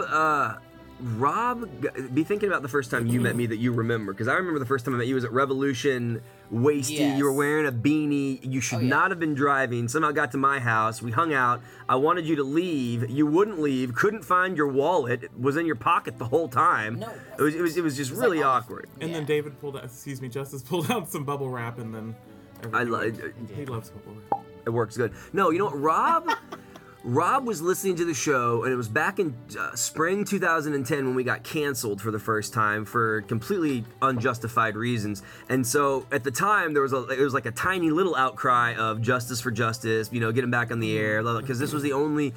Rob, be thinking about the first time you met me that you remember, because I remember the first time I met you was at Revolution, wasted. Yes. You were wearing a beanie. You should Oh, yeah. not have been driving. Somehow got to my house. We hung out. I wanted you to leave. You wouldn't leave. Couldn't find your wallet. It was in your pocket the whole time. No, it was just was really like off. awkward. And then Yeah. David Justice pulled out some bubble wrap, and then he loves bubble wrap. It works good. No, you know what, Rob was listening to the show, and it was back in spring 2010 when we got canceled for the first time for completely unjustified reasons. And so at the time, it was like a tiny little outcry of justice for justice, get him back on the air, because this was the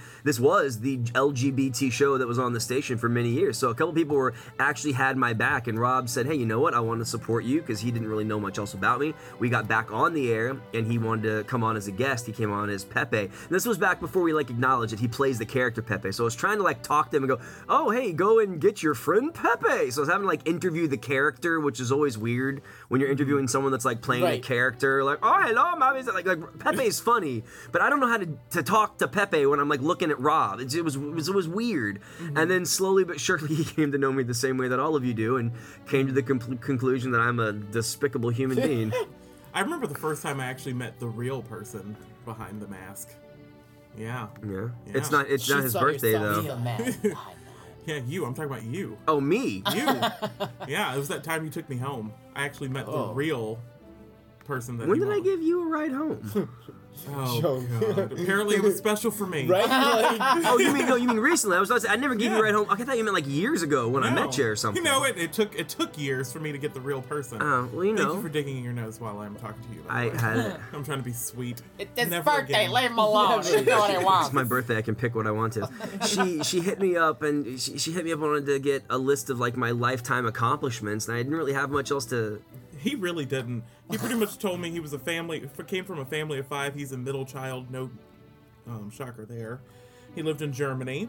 LGBT show that was on the station for many years. So a couple people actually had my back, and Rob said, hey, you know what? I want to support you, because he didn't really know much else about me. We got back on the air, and he wanted to come on as a guest. He came on as Pepe. And this was back before we acknowledge that he plays the character Pepe. So I was trying to talk to him and go, oh, hey, go and get your friend Pepe. So I was having to interview the character, which is always weird when you're interviewing someone that's playing a Right. character. Oh, hello, mommy. Like Pepe is funny, but I don't know how to talk to Pepe when I'm looking at Rob. It was weird. And then slowly but surely he came to know me the same way that all of you do, and came to the conclusion that I'm a despicable human being. I remember the first time I actually met the real person behind the mask. Yeah. Yeah. Yeah. It's not his saw birthday yourself. though. Real man. Yeah, you. I'm talking about you. Oh, me. You. Yeah, it was that time you took me home. I actually met the real person that When you did I want. give you a ride home? Oh, Joke. God. Apparently it was special for me. Right? Oh, you mean recently? I never gave you a ride home. I thought you meant years ago when I met you or something. It took years for me to get the real person. Oh, well, Thank you for digging in your nose while I'm talking to you. by the way. had I'm trying to be sweet. It's his Never birthday. again. Leave him alone. He can do what he wants. It's my birthday. I can pick what I want to. She hit me up and she hit me up and wanted to get a list of my lifetime accomplishments, and I didn't really have much else to. He really didn't. He pretty much told me he was came from a family of 5. He's a middle child. No shocker there. He lived in Germany.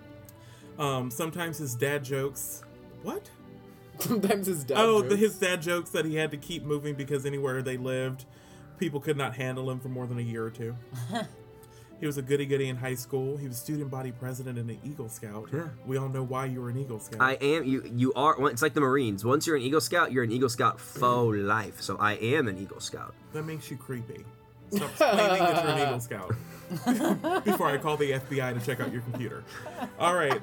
Sometimes his dad jokes. What? Sometimes his dad. His dad jokes that he had to keep moving because anywhere they lived, people could not handle him for more than a year or two. He was a goody-goody in high school. He was student body president and an Eagle Scout. Yeah. We all know why you were an Eagle Scout. I am. You are. Well, it's like the Marines. Once you're an Eagle Scout, you're an Eagle Scout for life. So I am an Eagle Scout. That makes you creepy. Stop claiming that you're an Eagle Scout. Before I call the FBI to check out your computer. All right.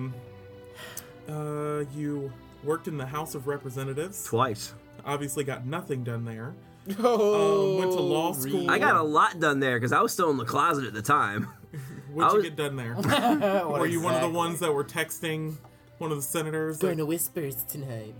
You worked in the House of Representatives. Twice. Obviously got nothing done there. Oh, Went to law school. I got a lot done there because I was still in the closet at the time. What'd I you was- get done there? Were you one of the ones that were texting one of the senators? Going to whispers tonight.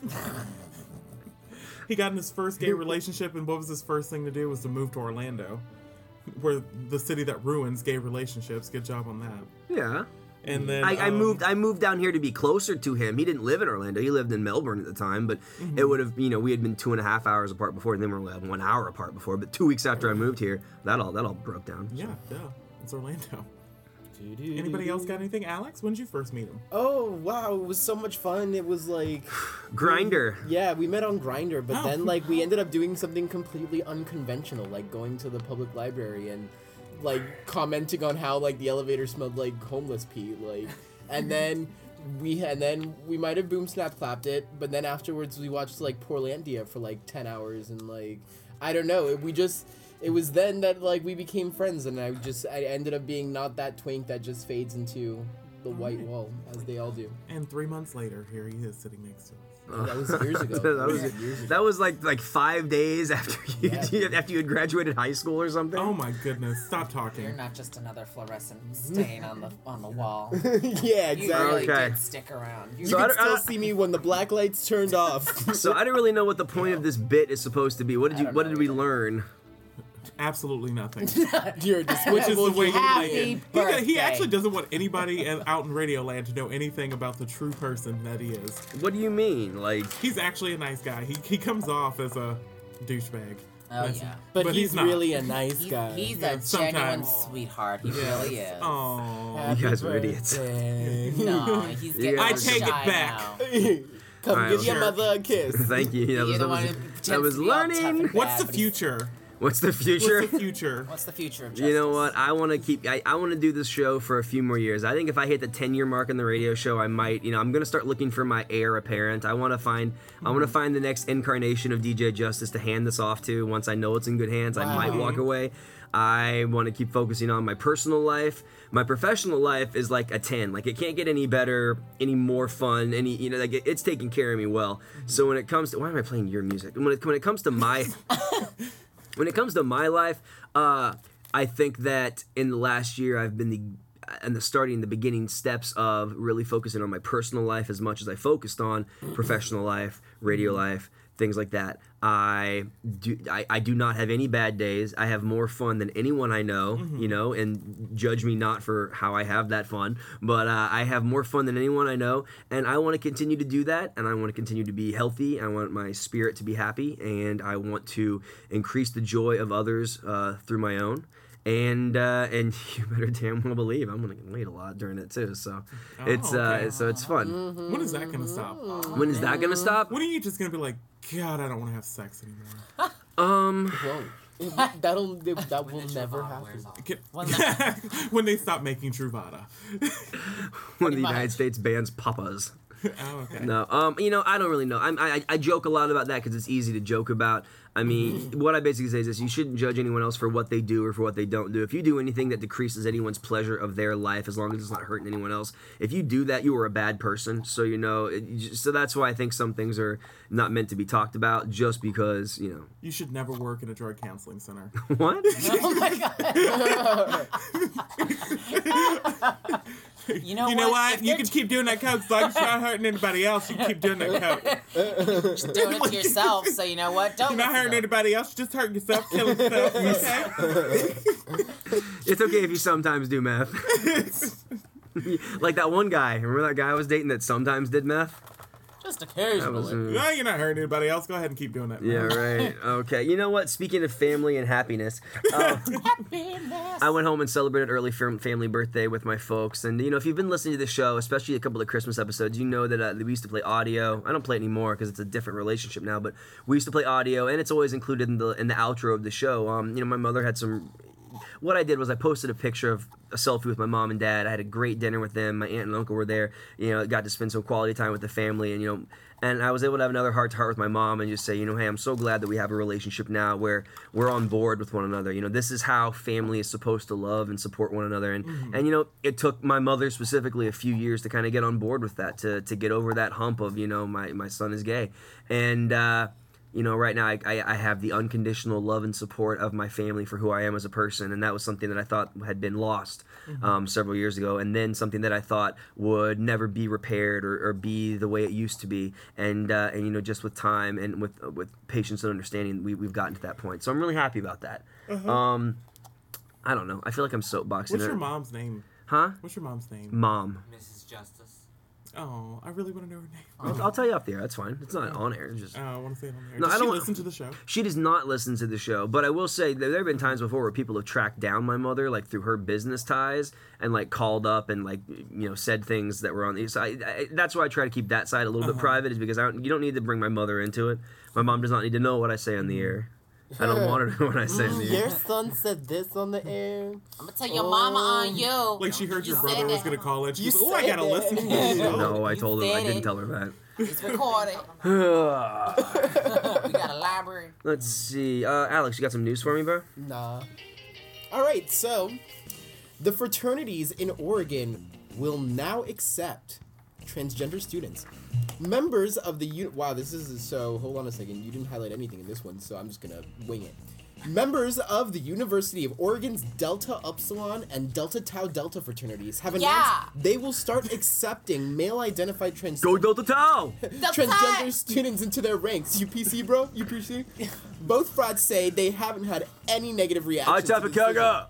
He got in his first gay relationship, and what was his first thing to do was to move to Orlando, where the city that ruins gay relationships. Good job on that. Yeah. And then I moved down here to be closer to him. He didn't live in Orlando. He lived in Melbourne at the time, but it would have, we had been 2.5 hours apart before, and then we were 1 hour apart before. But 2 weeks after I moved here, that all broke down. Yeah, it's Orlando. Anybody else got anything? Alex, when did you first meet him? Oh wow, it was so much fun. It was Grinder. Yeah, we met on Grindr, but Oh. then we ended up doing something completely unconventional, like going to the public library and commenting on how the elevator smelled like homeless pee, and then we might have boom snap clapped it, but then afterwards we watched Portlandia for 10 hours, and I don't know, it was then that we became friends, and I ended up being not that twink that just fades into the white wall as they all do. And 3 months later, here he is sitting next to us. That was years ago. That was like 5 days after you Yeah. after you had graduated high school or something. Oh my goodness! Stop You're talking. not just another fluorescent stain on the wall. Yeah, You exactly. really Okay. did stick around. You You So I can don't- still I- see me when the black lights turned off. So I didn't really know what the point of this bit is supposed to be. What did we learn? Absolutely nothing. You're Which is despicable. the way he Happy like it. He birthday. actually doesn't want anybody out in Radioland to know anything about the true person that he is. What do you mean? He's actually a nice guy. He comes off as a douchebag. Oh, That's- yeah. but but he's he's not. really a nice He's, guy. he's Yeah, a genuine sometimes. sweetheart. He really is. Oh. Happy You guys are idiots. birthday. No, he's getting Yeah. I all take it shy back. now. Come All right, give your well, mother a kiss. Thank you. You're the one who That pretends was to be all tough learning. and What's bad, the but he's- future? What's the future? What's the future? What's the future of justice? You know what? I want to keep. I want to do this show for a few more years. I think if I hit the 10-year mark in the radio show, I might. I'm gonna start looking for my heir apparent. I want to find. I want to find the next incarnation of DJ Justice to hand this off to. Once I know it's in good hands, I might walk away. I want to keep focusing on my personal life. My professional life is like a 10. Like, it can't get any better, any more fun, like it's taking care of me well. So when it comes to, why am I playing your music? When it comes to my when it comes to my life, I think that in the last year I've been the beginning steps of really focusing on my personal life as much as I focused on professional life, radio life, things like that. I do not have any bad days. I have more fun than anyone I know, and judge me not for how I have that fun, but I have more fun than anyone I know, and I want to continue to do that, and I want to continue to be healthy. I want my spirit to be happy, and I want to increase the joy of others through my own. And you better damn well believe I'm gonna get laid a lot during it too. So it's fun. When is that gonna stop? When is that gonna stop? When are you just gonna be like, God, I don't want to have sex anymore? Won't. That will never happen. When they stop making Truvada. When the United States bans papas. Oh, okay. No, I don't really know. I joke a lot about that because it's easy to joke about. I mean, what I basically say is this: you shouldn't judge anyone else for what they do or for what they don't do. If you do anything that decreases anyone's pleasure of their life, as long as it's not hurting anyone else, if you do that, you are a bad person. So so that's why I think some things are not meant to be talked about, just because You should never work in a drug counseling center. What? Oh my god. You know what? You can keep doing that coke as long as you're not hurting anybody else. You can keep doing that coke. Just doing it to yourself, so you know what? Don't You're not listen hurting to anybody else. Just hurting yourself, killing yourself. Okay. It's okay if you sometimes do meth. Like that one guy. Remember that guy I was dating that sometimes did meth? Just occasionally. Well, you're not hurting anybody else. Go ahead and keep doing that. Yeah, right. Okay. You know what? Speaking of family and happiness, I went home and celebrated early family birthday with my folks. And, if you've been listening to the show, especially a couple of Christmas episodes, you know that we used to play audio. I don't play it anymore because it's a different relationship now, but we used to play audio, and it's always included in the outro of the show. My mother had some... What I did was I posted a picture of a selfie with my mom and dad. I had a great dinner with them. My aunt and uncle were there. Got to spend some quality time with the family, and I was able to have another heart-to-heart with my mom and just say, hey, I'm so glad that we have a relationship now where we're on board with one another. This is how family is supposed to love and support one another. And it took my mother specifically a few years to kind of get on board with that, to get over that hump of, my son is gay. And right now I have the unconditional love and support of my family for who I am as a person, and that was something that I thought had been lost several years ago, and then something that I thought would never be repaired or be the way it used to be, and just with time and with patience and understanding, we've gotten to that point. So I'm really happy about that. I don't know. I feel like I'm soapboxing. What's your mom's name? Huh? What's your mom's name? Mom. Mrs. Justice. Oh, I really want to know her name. I'll tell you off the air. That's fine. It's not on air. It's just. I want to say it on there. No, Does I she don't listen to the show? She does not listen to the show, but I will say that there have been times before where people have tracked down my mother, like through her business ties, and like called up and like said things that were on the. So that's why I try to keep that side a little bit private, is because you don't need to bring my mother into it. My mom does not need to know what I say on the air. I don't want her to know what I say on the air. Your son said this on the air. I'm gonna tell your mama on you. Like she heard your You brother said was that. going to call it. She's You like, I got to said listen to it. this show. No, I told her. I said didn't it. tell her that. It's recorded. We got a library. Let's see. Alex, you got some news for me, bro? Nah. Alright, so the fraternities in Oregon will now accept transgender students. Members of the wow, this is so hold on a second. You didn't highlight anything in this one, so I'm just gonna wing it. Members of the University of Oregon's Delta Upsilon and Delta Tau Delta fraternities have announced they will start accepting male-identified Go Delta Tau! transgender students into their ranks. UPC, bro? UPC? Both frats say they haven't had any negative reactions. I tap a kaga!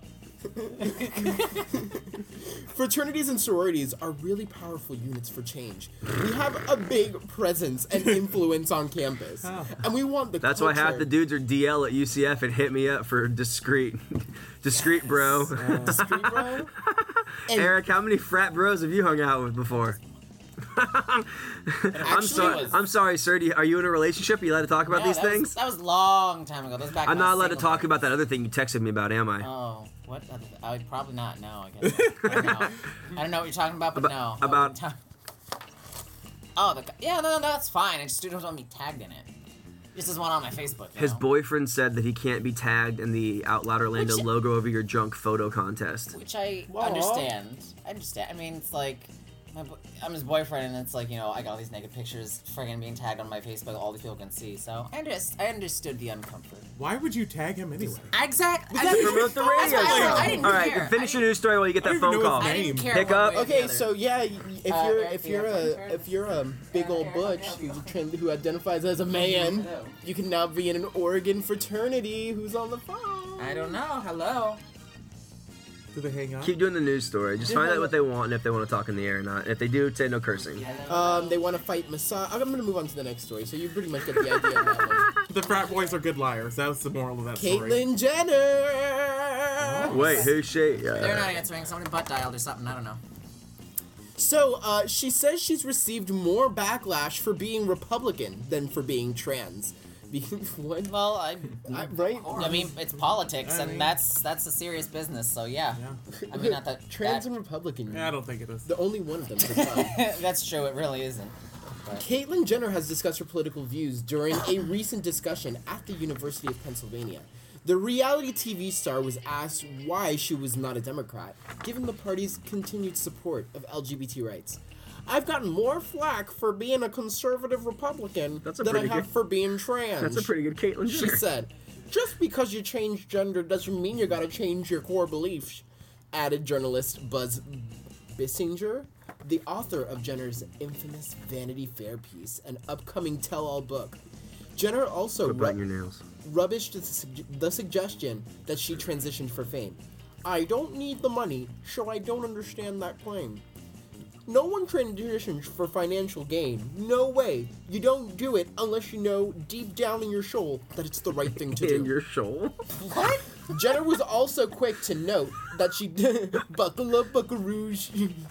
Fraternities and sororities are really powerful units for change. We have a big presence and influence on campus. And we want the That's culture. why half the dudes are DL at UCF and hit me up for discreet. Discreet, bro. Discreet, bro. And Eric, how many frat bros have you hung out with before? I'm sorry, sir. Are you in a relationship? Are you allowed to talk about these things? That was a long time ago. That was back. I'm when I not was allowed to single. talk about that other thing you texted me about, am I? Oh, what? I would probably not. No, I guess. I don't know. I don't know what you're talking about, but no. About. Oh, no, that's fine. I just don't want me tagged in it. This is one on my Facebook. His boyfriend said that he can't be tagged in the Out Loud Orlando logo over your junk photo contest. Which I understand. I mean, it's like, I'm his boyfriend, and it's like, I got all these naked pictures friggin' being tagged on my Facebook, all these people can see. So I understood the uncomfort. Why would you tag him anyway? Exactly. Promote the radio show. I didn't All care. right, finish your news story while you get that phone call. I didn't care. Pick up. Okay, so yeah, if you're a big old butch who identifies as a man, you can now be in an Oregon fraternity. Who's on the phone? I don't know. Hello. Do they hang out? Keep doing the news story. Just find out what they want and if they want to talk in the air or not. If they do, say no cursing. They want to fight Messiah. I'm gonna move on to the next story. So you pretty much get the idea of that one. The frat boys are good liars. That was the moral of that story. Caitlyn Jenner. Wait, who's she? They're not answering. Somebody butt dialed or something. I don't know. So, she says she's received more backlash for being Republican than for being trans. What? Well, right? I mean, it's politics, and that's a serious business. So yeah. I mean, not that trans and Republican. Yeah, I don't think it is. The only one of them. That's true. It really isn't. But. Caitlyn Jenner has discussed her political views during a recent discussion at the University of Pennsylvania. The reality TV star was asked why she was not a Democrat, given the party's continued support of LGBT rights. I've gotten more flack for being a conservative Republican than I have for being trans. That's a pretty good Caitlyn Jenner. She said, just because you change gender doesn't mean you gotta change your core beliefs, added journalist Buzz Bissinger, the author of Jenner's infamous Vanity Fair piece, an upcoming tell-all book. Jenner also rubbished the suggestion that she transitioned for fame. I don't need the money, so I don't understand that claim. No one transitions for financial gain. No way. You don't do it unless you know deep down in your soul that it's the right thing to do. In your soul? What? Jenner was also quick to note that she buckle up, buckaroos.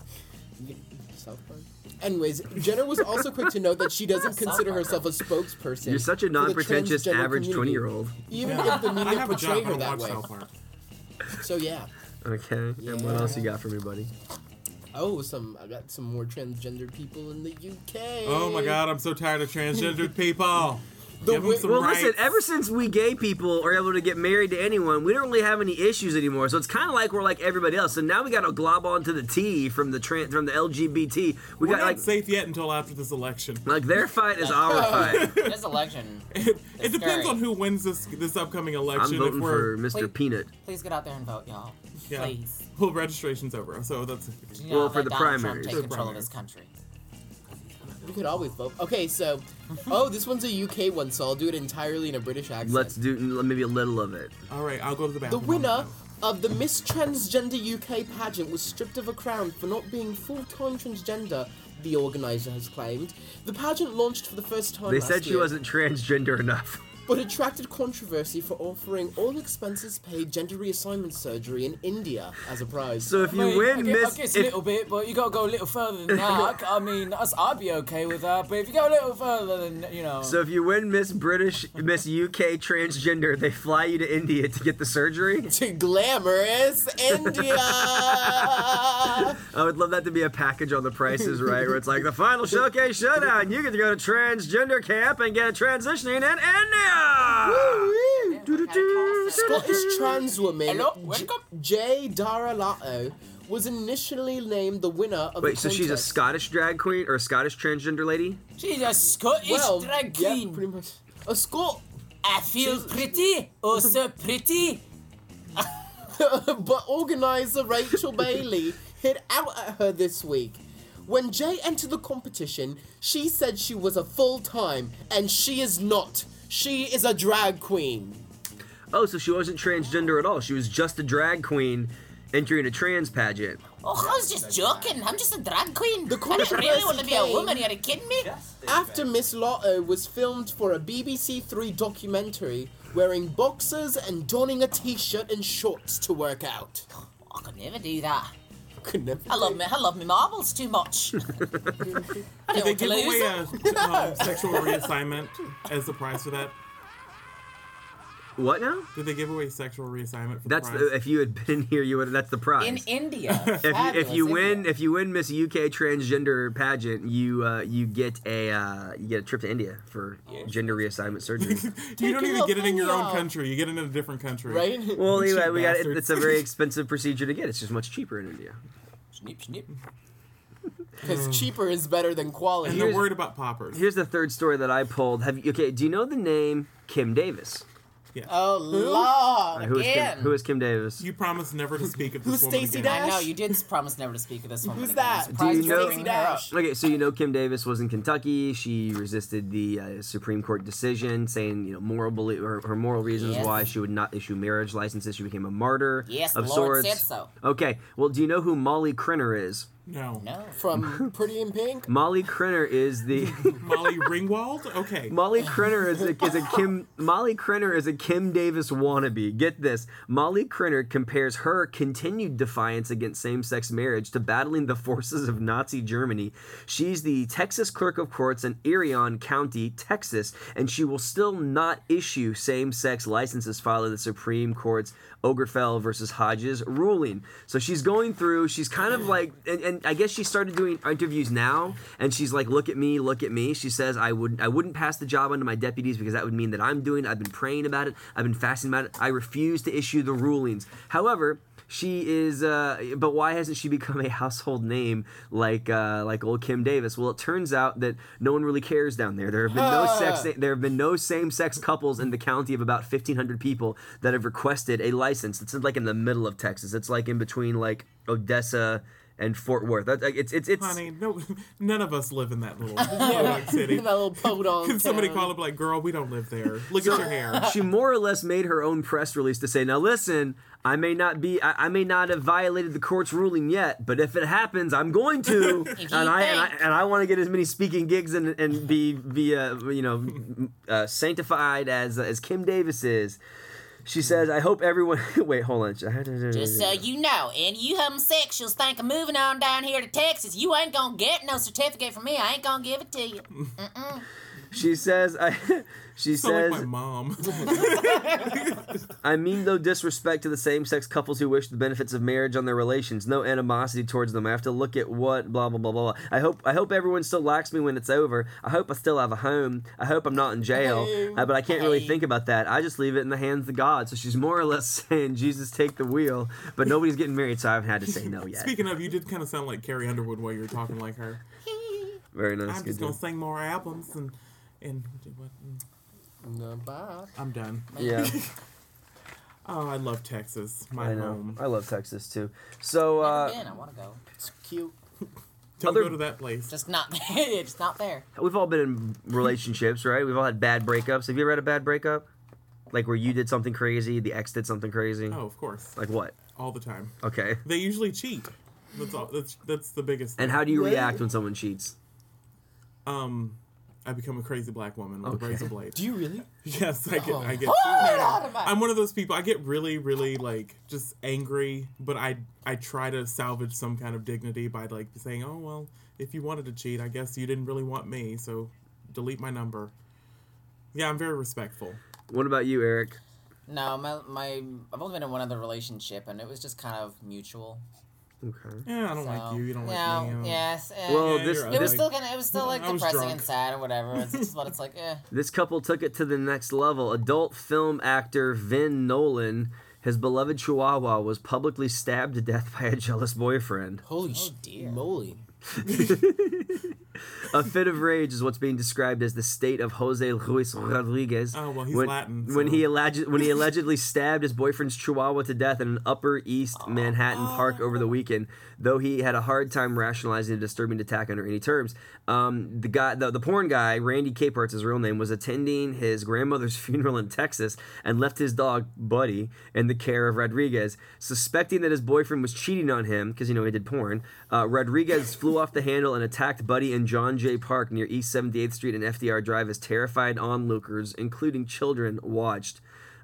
South Park. Anyways, Jenner was also quick to note that she doesn't consider herself a spokesperson. You're such a non-pretentious average 20-year-old. Even if the media I have a portray job. her I that watch way. South Park. So yeah. Okay. And what else you got for me, buddy? Oh, I got some more transgender people in the UK. Oh my God, I'm so tired of transgendered people. Give them some Well, rights. listen, ever since we gay people are able to get married to anyone, we don't really have any issues anymore. So it's kind of like we're like everybody else. So now we got to glob onto the T from the LGBT. We're got not like safe yet until after this election. Like their fight is our fight. This election. It depends on who wins this upcoming election. I'm voting for Mr. Peanut. Please get out there and vote, y'all. Yeah. Please. Well, registration's over, so that's. Well, for the Donald Trump primaries. take control of this country. You could always vote. Okay, so, this one's a UK one, so I'll do it entirely in a British accent. Let's do maybe a little of it. All right, I'll go to the The bathroom. winner of the Miss Transgender UK pageant was stripped of a crown for not being full-time transgender, the organizer has claimed. The pageant launched for the first time They last said she year, wasn't transgender enough. but attracted controversy for offering all expenses paid gender reassignment surgery in India as a prize. So if you win I Miss... guess a little bit, but you gotta go a little further than that. I mean, I'd be okay with that, but if you go a little further than, So if you win Miss UK transgender, they fly you to India to get the surgery? To glamorous India! I would love that to be a package on The Price is Right, where it's like the final showcase showdown. You get to go to transgender camp and get a transitioning in India. Scottish trans woman Hello, welcome. Jay Daralato was initially named the winner of Wait, the so she's a contest. Scottish drag queen or a Scottish transgender lady? She's a Scottish drag yeah, queen. pretty much. A Scot. I feel pretty, oh so pretty. But organizer Rachel Bailey hit out at her this week. When Jay entered the competition, she said she was a full-time, and she is not. She is a drag queen. Oh, so she wasn't transgender at all. She was just a drag queen entering a trans pageant. Oh, I was just joking. I'm just a drag queen. The I don't really controversy want to be a came woman. Are you kidding me? after Miss Lotto was filmed for a BBC Three documentary wearing boxers and donning a t-shirt and shorts to work out. I could never do that. Could never I love me marbles too much. Did they give away a sexual reassignment as the prize for that? What now? Did they give away sexual reassignment for That's the prize? if you had been here, you would. That's the prize. In India. if you win India. Miss UK transgender pageant, you get a trip to India for gender reassignment surgery. You don't your even get it in your own opinion. country. You get it in a different country. Right? Well, Cheap anyway, we got it. bastards. It's a very expensive procedure to get. It's just much cheaper in India. Snip, snip. Because cheaper is better than quality. And they're worried about poppers. Here's the third story that I pulled. Do you know the name Kim Davis? Oh, Lord. Again. Who is Kim Davis? You promised never to speak of Who's this woman Stacey again. Dash? I know, you did promise never to speak of this one. Who's that? I'm surprised Do you you're know- bringing her up. Stacey Okay, so you know Kim Davis was in Kentucky. She resisted the Supreme Court decision, saying her moral reasons Yes. why she would not issue marriage licenses. She became a martyr Yes, of the Lord sorts. said so. Okay, well, do you know who Molly Crinner is? No. No. From Pretty in Pink? Molly Crinner is the Molly Ringwald? Okay. Molly Crinner is a Kim Davis wannabe. Get this. Molly Crinner compares her continued defiance against same-sex marriage to battling the forces of Nazi Germany. She's the Texas Clerk of Courts in Irion County, Texas, and she will still not issue same-sex licenses following the Supreme Court's Obergefell versus Hodges ruling. So she's going through, she's kind of like, and I guess she started doing interviews now, and she's like, look at me, look at me. She says, I wouldn't pass the job onto my deputies because that would mean that I've been praying about it, I've been fasting about it, I refuse to issue the rulings. However, she is, but why hasn't she become a household name like old Kim Davis? Well, it turns out that no one really cares down there. There have been no same-sex couples in the county of about 1,500 people that have requested a license. It's like in the middle of Texas. It's like in between like Odessa and Fort Worth. It's Honey, no, none of us live in that little podunk city. That little podunk Could somebody town. call up like, girl, we don't live there. Look at your hair. She more or less made her own press release to say, now listen, I may not have violated the court's ruling yet, but if it happens, I'm going to, and I want to get as many speaking gigs and be sanctified as Kim Davis is. She says, I hope everyone... Wait, hold on. Just so you know, and you homosexuals think of moving on down here to Texas, you ain't gonna get no certificate from me. I ain't gonna give it to you. She says, Sound like my mom. I mean no disrespect to the same-sex couples who wish the benefits of marriage on their relations. No animosity towards them. I have to look at what blah blah blah blah. I hope everyone still likes me when it's over. I hope I still have a home. I hope I'm not in jail. But I can't really think about that. I just leave it in the hands of God. So she's more or less saying, Jesus, take the wheel. But nobody's getting married, so I haven't had to say no yet. Speaking of, you did kind of sound like Carrie Underwood while you were talking like her. Very nice. I'm Good just gonna job. sing more albums and do what? No, bye. I'm done. Yeah, Oh, I love Texas, my I know. home. I love Texas too. So Never been. I want to go. It's cute. Don't other- go to that place. Just not. It's not there. we've all been in relationships, right? We've all had bad breakups. Have you ever had a bad breakup? Like where you did something crazy, the ex did something crazy? Oh, of course, Like what? all the time. Okay. They usually cheat. That's all. That's the biggest thing. And how do you Yeah. react when someone cheats? I become a crazy black woman with a razor blade. Do you really? Yes, I get. Oh, I'm one of those people. I get really, really like just angry, but I try to salvage some kind of dignity by like saying, oh well, if you wanted to cheat, I guess you didn't really want me, so delete my number. Yeah, I'm very respectful. What about you, Eric? No, I've only been in one other relationship, and it was just kind of mutual. Okay. Yeah, I don't like you. You don't like me. Yes. Well, Yeah, this you're It was ugly. still like I was depressing drunk. and sad or whatever. It's just what it's like. This couple took it to the next level. Adult film actor Vin Nolan, his beloved Chihuahua, was publicly stabbed to death by a jealous boyfriend. Holy dear. moly. A fit of rage is what's being described as the state of Jose Luis Rodriguez. Oh, well, he's when, Latin, When so- he allegedly stabbed his boyfriend's Chihuahua to death in an Upper East Manhattan park over the weekend, though he had a hard time rationalizing the disturbing attack under any terms. The porn guy, Randy Capart's his real name, was attending his grandmother's funeral in Texas and left his dog, Buddy, in the care of Rodriguez. Suspecting that his boyfriend was cheating on him, because, he did porn, Rodriguez flew off the handle and attacked Buddy in John Jay Park near East 78th Street and FDR Drive as terrified onlookers, including children, watched.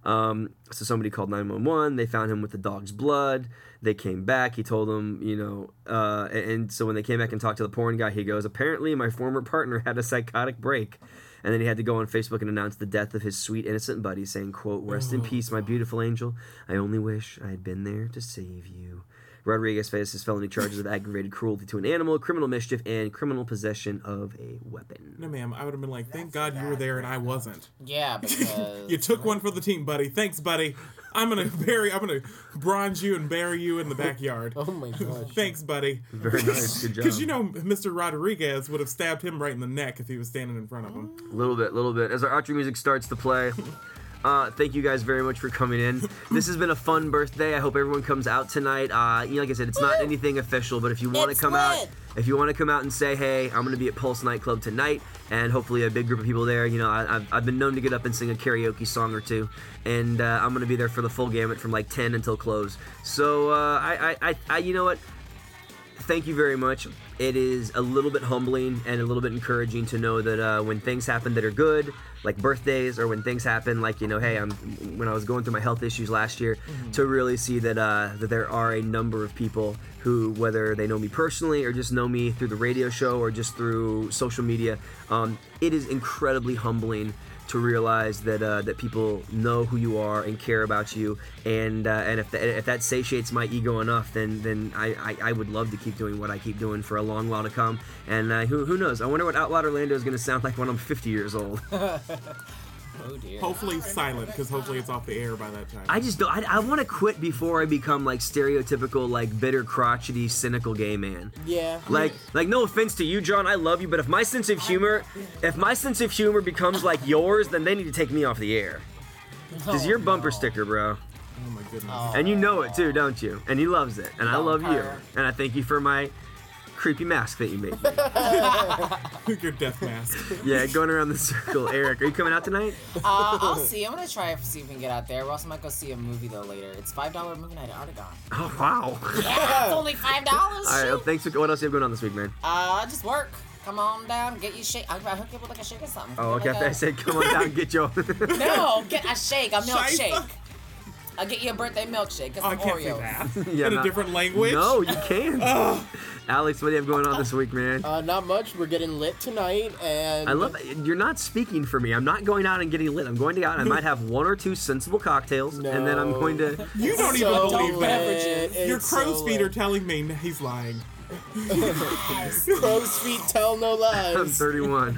So somebody called 911. They found him with the dog's blood. They came back. He told them, and so when they came back and talked to the porn guy, he goes, apparently my former partner had a psychotic break. And then he had to go on Facebook and announce the death of his sweet, innocent buddy, saying, quote, rest in peace, my beautiful angel. I only wish I had been there to save you. Rodriguez faces felony charges of aggravated cruelty to an animal, criminal mischief, and criminal possession of a weapon. No, ma'am. I would have been like, thank God you were there and I wasn't. Yeah, because You took one for the team, buddy. Thanks, buddy. I'm gonna bronze you and bury you in the backyard. Oh my gosh. Thanks, buddy. Very nice. Good job. Because Mr. Rodriguez would have stabbed him right in the neck if he was standing in front of him. A little bit. As our outro music starts to play, thank you guys very much for coming in. This has been a fun birthday. I hope everyone comes out tonight. Like I said, it's not anything official, but if you want to come out, and say, hey, I'm going to be at Pulse Nightclub tonight, and hopefully a big group of people there. I've been known to get up and sing a karaoke song or two, and I'm going to be there for the full gamut from like 10 until close. So you know what? Thank you very much. It is a little bit humbling and a little bit encouraging to know that when things happen that are good, like birthdays, or when things happen like, hey, when I was going through my health issues last year, to really see that that there are a number of people who, whether they know me personally or just know me through the radio show or just through social media, it is incredibly humbling to realize that people know who you are and care about you, and if that satiates my ego enough, then I would love to keep doing what I keep doing for a long while to come. And who knows? I wonder what Out Loud Orlando is going to sound like when I'm 50 years old. oh dear. Hopefully silent, because hopefully it's off the air by that time. I just don't. I want to quit before I become like stereotypical, like bitter, crotchety, cynical gay man. Yeah. Like no offense to you, John, I love you, but if my sense of humor becomes like yours, then they need to take me off the air. Because you're bumper sticker, bro. Oh my goodness. And you know it too, don't you? And he loves it. And I love you. And I thank you for my creepy mask that you made me. Your death mask. Yeah, going around the circle. Eric, are you coming out tonight? I'll see. I'm gonna try to see if we can get out there. We also might go see a movie though later. It's $5 movie night at Artagon. Oh, wow. Yeah, it's only $5. All right, well, thanks. What else do you have going on this week, man? Just work. Come on down, get you shake. I'll hook you up with like a shake or something. Oh, okay. I said, come on down, get your... No, get a shake, a milkshake. Scheisse. I'll get you a birthday milkshake. Get Oh, I some can't say Oreos. that. Yeah, In a different language? No, you can't. Alex, what do you have going on this week, man? Not much. We're getting lit tonight, and I love it. You're not speaking for me. I'm not going out and getting lit. I'm going to go out. I might have one or two sensible cocktails, and then I'm going to... You don't so even believe beverages. that. Your It's crow's so feet lit. are telling me he's lying. Crow's feet tell no lies. I'm 31.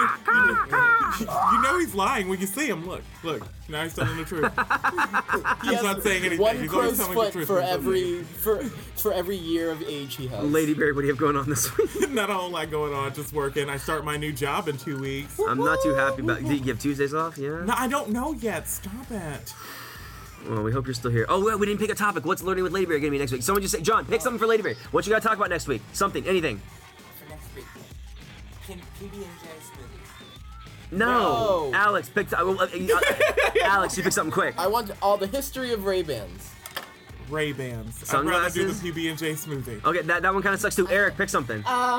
You know he's lying when you see him. Look. Now he's telling the truth. He's not saying anything. One He's always crow's telling the foot truth. for every year of age he has. Lady Berry, what do you have going on this week? Not a whole lot going on, just working. I start my new job in 2 weeks. I'm not too happy about... Do you have Tuesdays off? Yeah? No, I don't know yet. Stop it. Well, we hope you're still here. Oh, well, we didn't pick a topic. What's Learning with Lady Berry going to be next week? Someone just say, John, pick something for Lady Berry. What you got to talk about next week? Something, anything. For next week, can PB&J smoothies? No. No. Alex, pick... Alex, you pick something quick. I want all the history of Ray-Bans. Ray-Bans. I'd rather do Sunglasses? the PB&J smoothie. Okay, that one kind of sucks too. Eric, pick something.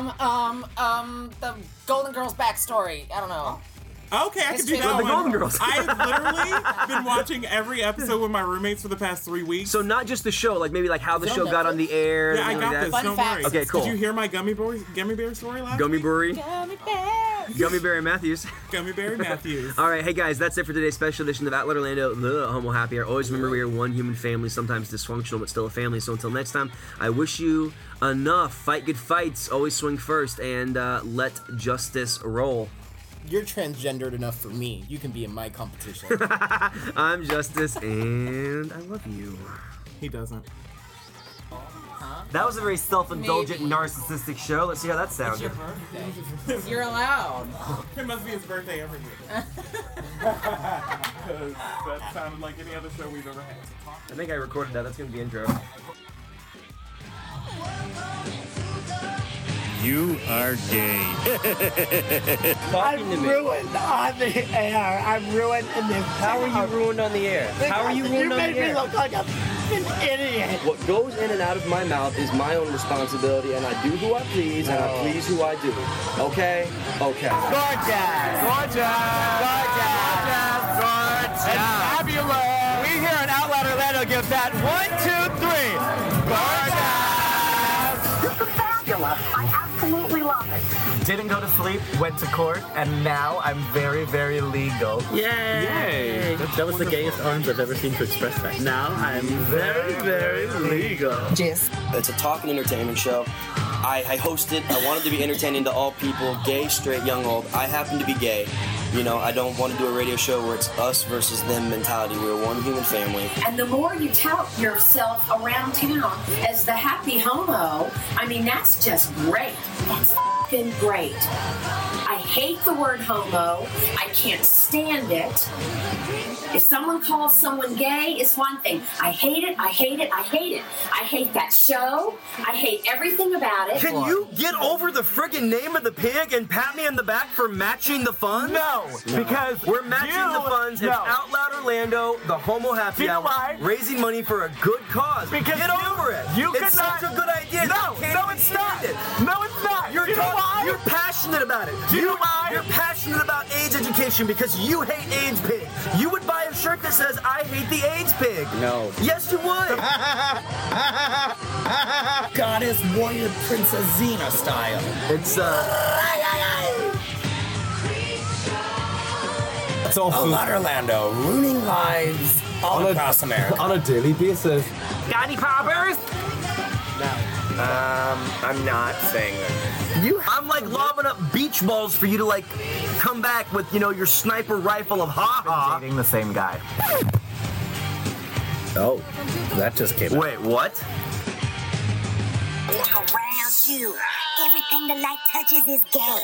The Golden Girls backstory. I don't know. Okay, I can do History that of the one. Golden Girls. I've literally been watching every episode with my roommates for the past 3 weeks. So not just the show, like maybe like how the it show on got on the air. Yeah, I and got like this. that. Fun Don't facts. worry. Okay, cool. Did you hear my gummy bear story last Gummy week? Brewery, Gummy bears. Gummy Berry Matthews. Gummy Bear Matthews. All right, hey guys, that's it for today's special edition of Outlet Orlando, the Homo Happy Hour. Always remember we are one human family, sometimes dysfunctional, but still a family. So until next time, I wish you enough. Fight good fights, always swing first, and let justice roll. You're transgendered enough for me. You can be in my competition. I'm Justice, and I love you. He doesn't. That was a very self-indulgent, Maybe. narcissistic show. Let's see how that sounded. You're allowed. It must be his birthday every year. Because that sounded like any other show we've ever had. I think I recorded that. That's going to be intro. You are gay. Talking to me. Ruined on the air. I'm ruined in this. How are you ruined on the air? How are you ruined on the made me air? look like a f***ing idiot. What goes in and out of my mouth is my own responsibility, and I do who I please, and I please who I do. Okay? Okay. Gorgeous. Gorgeous. Gorgeous. Gorgeous. And fabulous. give that 1, 2, 3. This is fabulous. I absolutely love it. Didn't go to sleep, went to court, and now I'm very, very legal. Yay! That was the gayest arms I've ever seen to express that. Now I'm very, very legal. It's a talk and entertainment show. I host it. I wanted to be entertaining to all people, gay, straight, young, old. I happen to be gay. You know, I don't want to do a radio show where it's us versus them mentality. We're one human family. And the more you tout yourself around town as the happy homo, I mean, that's just great. That's f***ing great. I hate the word homo. I can't stand it. If someone calls someone gay, it's one thing. I hate it, I hate it, I hate it. I hate that show. I hate everything about it. Can you get over the friggin' name of the pig and pat me on the back for matching the funds? No, because we're matching the funds. It's Out Loud Orlando, the Homo Happy Hour, raising money for a good cause. Because get over it. It's such a good idea. No, it's not. No, it's not. You're passionate about it. You're passionate about AIDS education because you hate AIDS pig. You would buy a shirt that says, I hate the AIDS pig. No. Yes, you would. Goddess warrior princess Xena style. It's It's all about Orlando, ruining lives all across America. On a daily basis. Got any poppers? I'm not saying that. I'm like lobbing up beach balls for you to like come back with, you know, your sniper rifle of ha-ha. Dating the same guy. Oh, that just came out. Wait, what? Look around you. Everything the light touches is gay.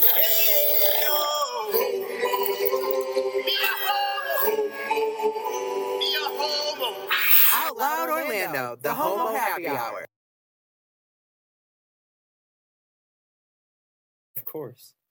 Out Loud Orlando, the Homo Happy Hour. Of course.